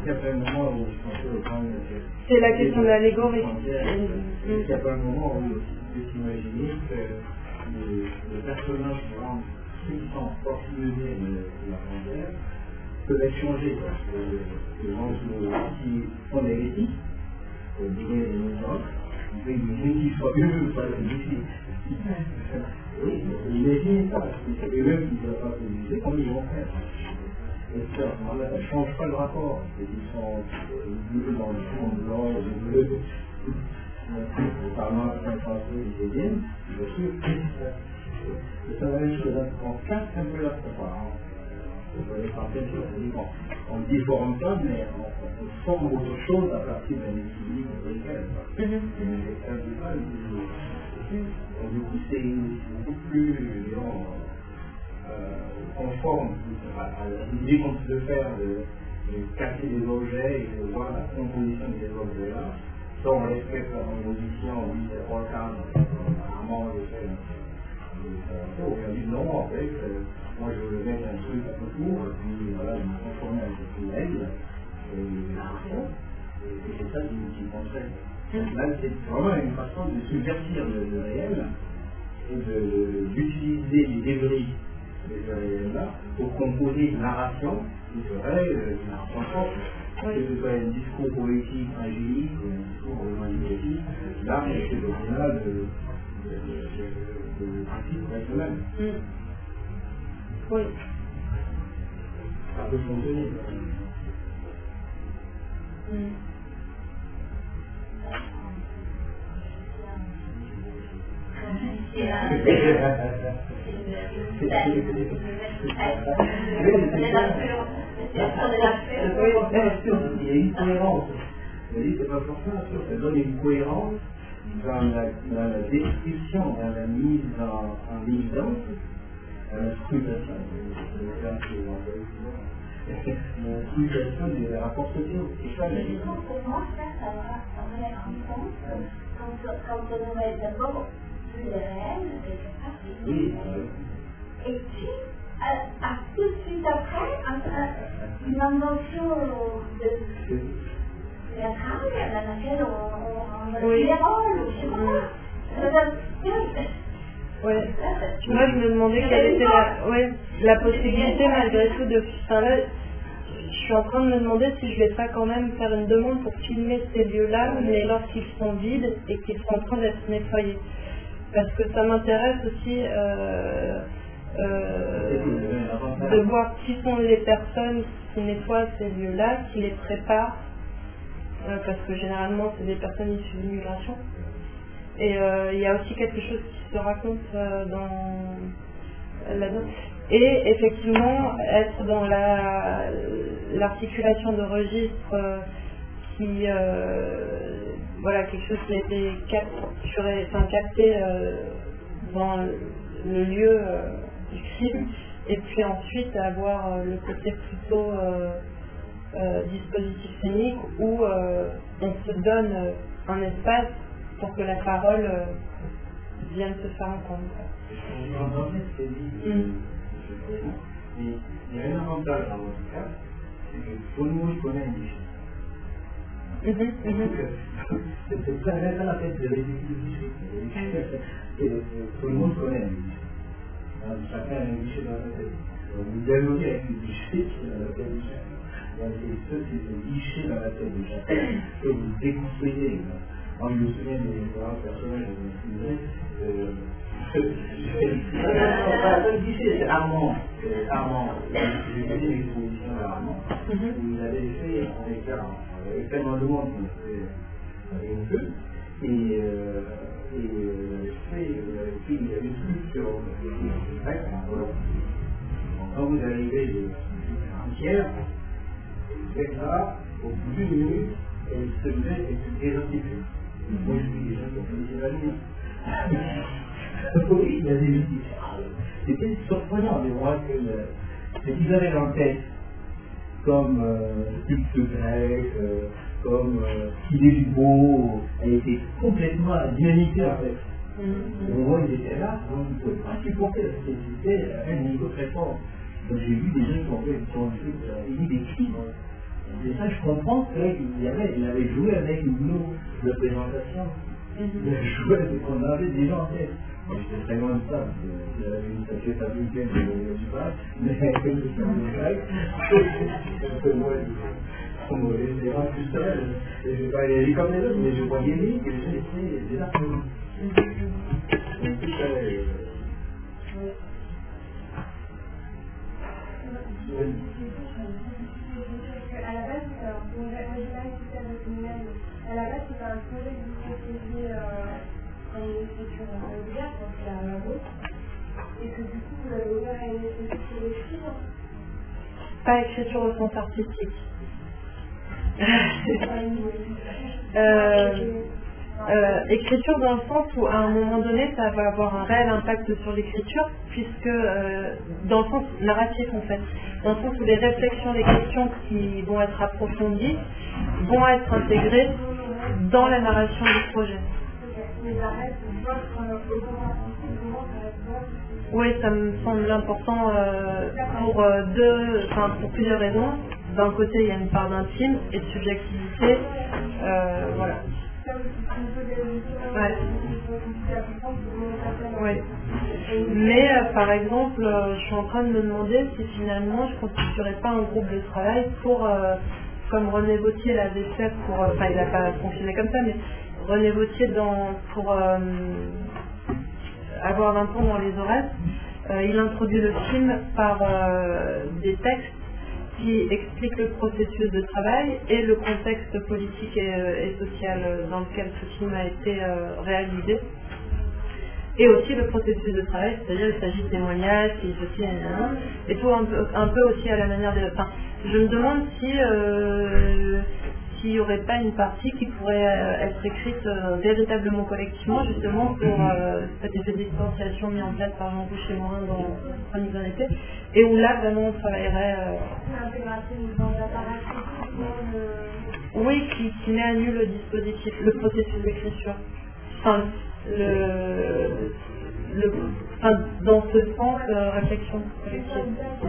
C'est la question de l'allégorie. Est-ce qu'il n'y a pas un moment où il faut s'imaginer que le personnage substance portionnée de, de la frontière peuvent être changées. Parce que les gens qui sont négatifs, pour dire les gens, on peut imaginer qu'ils soient eux-mêmes pas négatifs. Oui, imaginez ça, c'est eux-mêmes qui ne doivent pas communiquer, comment ils vont faire? Et ça, voilà, ça ne change pas le rapport. Ils sont bleus dans le fond blanc, les bleus, notamment quand français ils viennent, je suis c'est la même chose, on casse un peu la transparence. Vous voyez, par exemple, on ne déforme pas, mais on, on forme autre chose à partir d'un équilibre légal. On dit que c'est beaucoup plus, disons, euh, conforme à, à l'idée qu'on peut faire de, de casser des objets et de voir la composition de ces objets-là. Ça, on respecte la composition, oui, c'est pas le cas, apparemment, on le fait. On a dit non, en fait, euh, moi je veux mettre un truc un peu court, et puis voilà, je me conforme avec les règles, et c'est ça qui, qui conseille. Là, c'est vraiment une façon de subvertir le, le réel et d'utiliser les débris de ce réel-là pour composer une narration qui serait euh, une narration propre. Que ce soit un discours poétique, angélique, ou un discours magnétique, l'art est l'original de de pratique nationale. Mm. Oui. Ça peut fonctionner. Mm. Il y a une cohérence. C'est pas pour ça, ça donne une cohérence dans la, dans la description, dans la mise en, en évidence, dans la scrutation. La scrutation des rapports sociaux. C'est ça, mais pour moi, ça, ça aurait un sens quand, quand on aurait d'abord vu les réels, quelque part. Oui. Et puis, à, à tout de suite après, un, un, une invention de théâtrale dans laquelle on, on, on oui. les rôles, je sais pas. Ouais. Moi, je me demandais quelle était la, ouais, la possibilité malgré tout de... Enfin, là, je suis en train de me demander si je ne vais pas quand même faire une demande pour filmer ces lieux-là, mais lorsqu'ils sont vides et qu'ils sont en train d'être nettoyés. Parce que ça m'intéresse aussi euh, euh, de voir qui sont les personnes qui nettoient ces lieux-là, qui les préparent, euh, parce que généralement, c'est des personnes issues de l'immigration. Et il euh, y a aussi quelque chose qui se raconte euh, dans là-dedans. Et effectivement, être dans la, l'articulation de registres euh, qui, euh, voilà, quelque chose qui a été capturé, enfin, capté euh, dans le lieu euh, du crime, et puis ensuite avoir euh, le côté plutôt euh, euh, dispositif scénique où euh, on se donne un espace pour que la parole euh, vienne se faire entendre. Mm. Il y a un avantage dans votre cas, c'est que tout le monde connaît une guichet. Mm-hmm, mm-hmm. C'est pas la tête de l'éducation du guichet. Tout le monde connaît un guichet. Chacun a un guichet dans la tête. Vous dialoguez avec le guichet qui est dans la tête de chacun. C'est ce guichet dans la tête de chacun que vous découpez. Moi, je me souviens des grands personnages de mon film. Le guichet, c'est Armand. Armand. J'ai connu l'exposition d'Armand. Où il avait fait, on était avec tellement de monde qu'on était avec une queue. Et il avait fait, il avait fait une sculpture en grec, en Pologne. Quand vous arrivez de frontière, vous faites là, au bout d'une minute, elle se met et se désarticule. Moi, je suis déjà comme ça, oui, il y a des musiques. C'était surprenant de voir que ce qu'ils avaient en tête, comme euh, culte grec, euh, comme euh, idée du beau, elle était complètement dynamitée en fait. Mm-hmm. On voit qu'ils étaient là, on ne pouvait pas supporter la société à un niveau très fort. Donc j'ai vu des gens qui ont fait des, des cris. Et ça, je comprends qu'il avait, il avait joué avec une représentation. Mm-hmm. Il avait joué avec ce qu'on avait déjà en tête. J'étais très loin de ça, parce que j'avais une sacrée faculté de du pas, mais je suis en grec. Moi, on me laissera tout seul, et je vais pas aller comme les autres, mais je vois des livres, et je laissais des arguments. Donc tout ça, à la base, c'est un projet, moi j'ai pas écouté avec Mylène, à la base c'était un projet que vous proposiez en écriture régulière, quand il y a un autre, et que du coup vous avez ouvert à une écriture sur l'écriture. Pas écriture au sens artistique. euh, euh, écriture dans le sens où à un moment donné ça va avoir un réel impact sur l'écriture, puisque euh, dans le sens narratif en fait, dans le sens où les réflexions, les questions qui vont être approfondies vont être intégrées dans la narration du projet. Oui, ça me semble important euh, pour euh, deux, enfin pour plusieurs raisons. D'un côté, il y a une part d'intime et de subjectivité, euh, voilà. Ouais. Ouais. Mais euh, par exemple, euh, je suis en train de me demander si finalement je ne constituerais pas un groupe de travail pour, euh, comme René Vauthier l'avait fait pour, euh, enfin il n'a pas fonctionné comme ça, mais René Vauthier dans, pour euh, avoir vingt ans dans les oreilles, euh, il introduit le film par euh, des textes qui expliquent le processus de travail et le contexte politique et, euh, et social dans lequel ce film a été euh, réalisé. Et aussi le processus de travail, c'est-à-dire il s'agit de témoignages, il s'agit de... et tout un peu, un peu aussi à la manière de... Enfin, je me demande si euh, s'il n'y aurait pas une partie qui pourrait euh, être écrite euh, véritablement collectivement, justement pour euh, cet effet de distanciation mis en place par Jean-Rouch et Morin dans Chronique d'un été, et où là vraiment on travaillerait... Euh... Oui, qui, qui met à nu le dispositif, le processus d'écriture. Enfin, le, le, enfin, dans ce sens, euh, réflexion collective.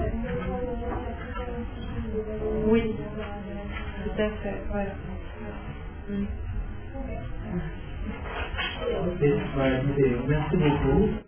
Oui, tout à fait, ouais. Mm. Ok, voilà, écoutez, merci beaucoup.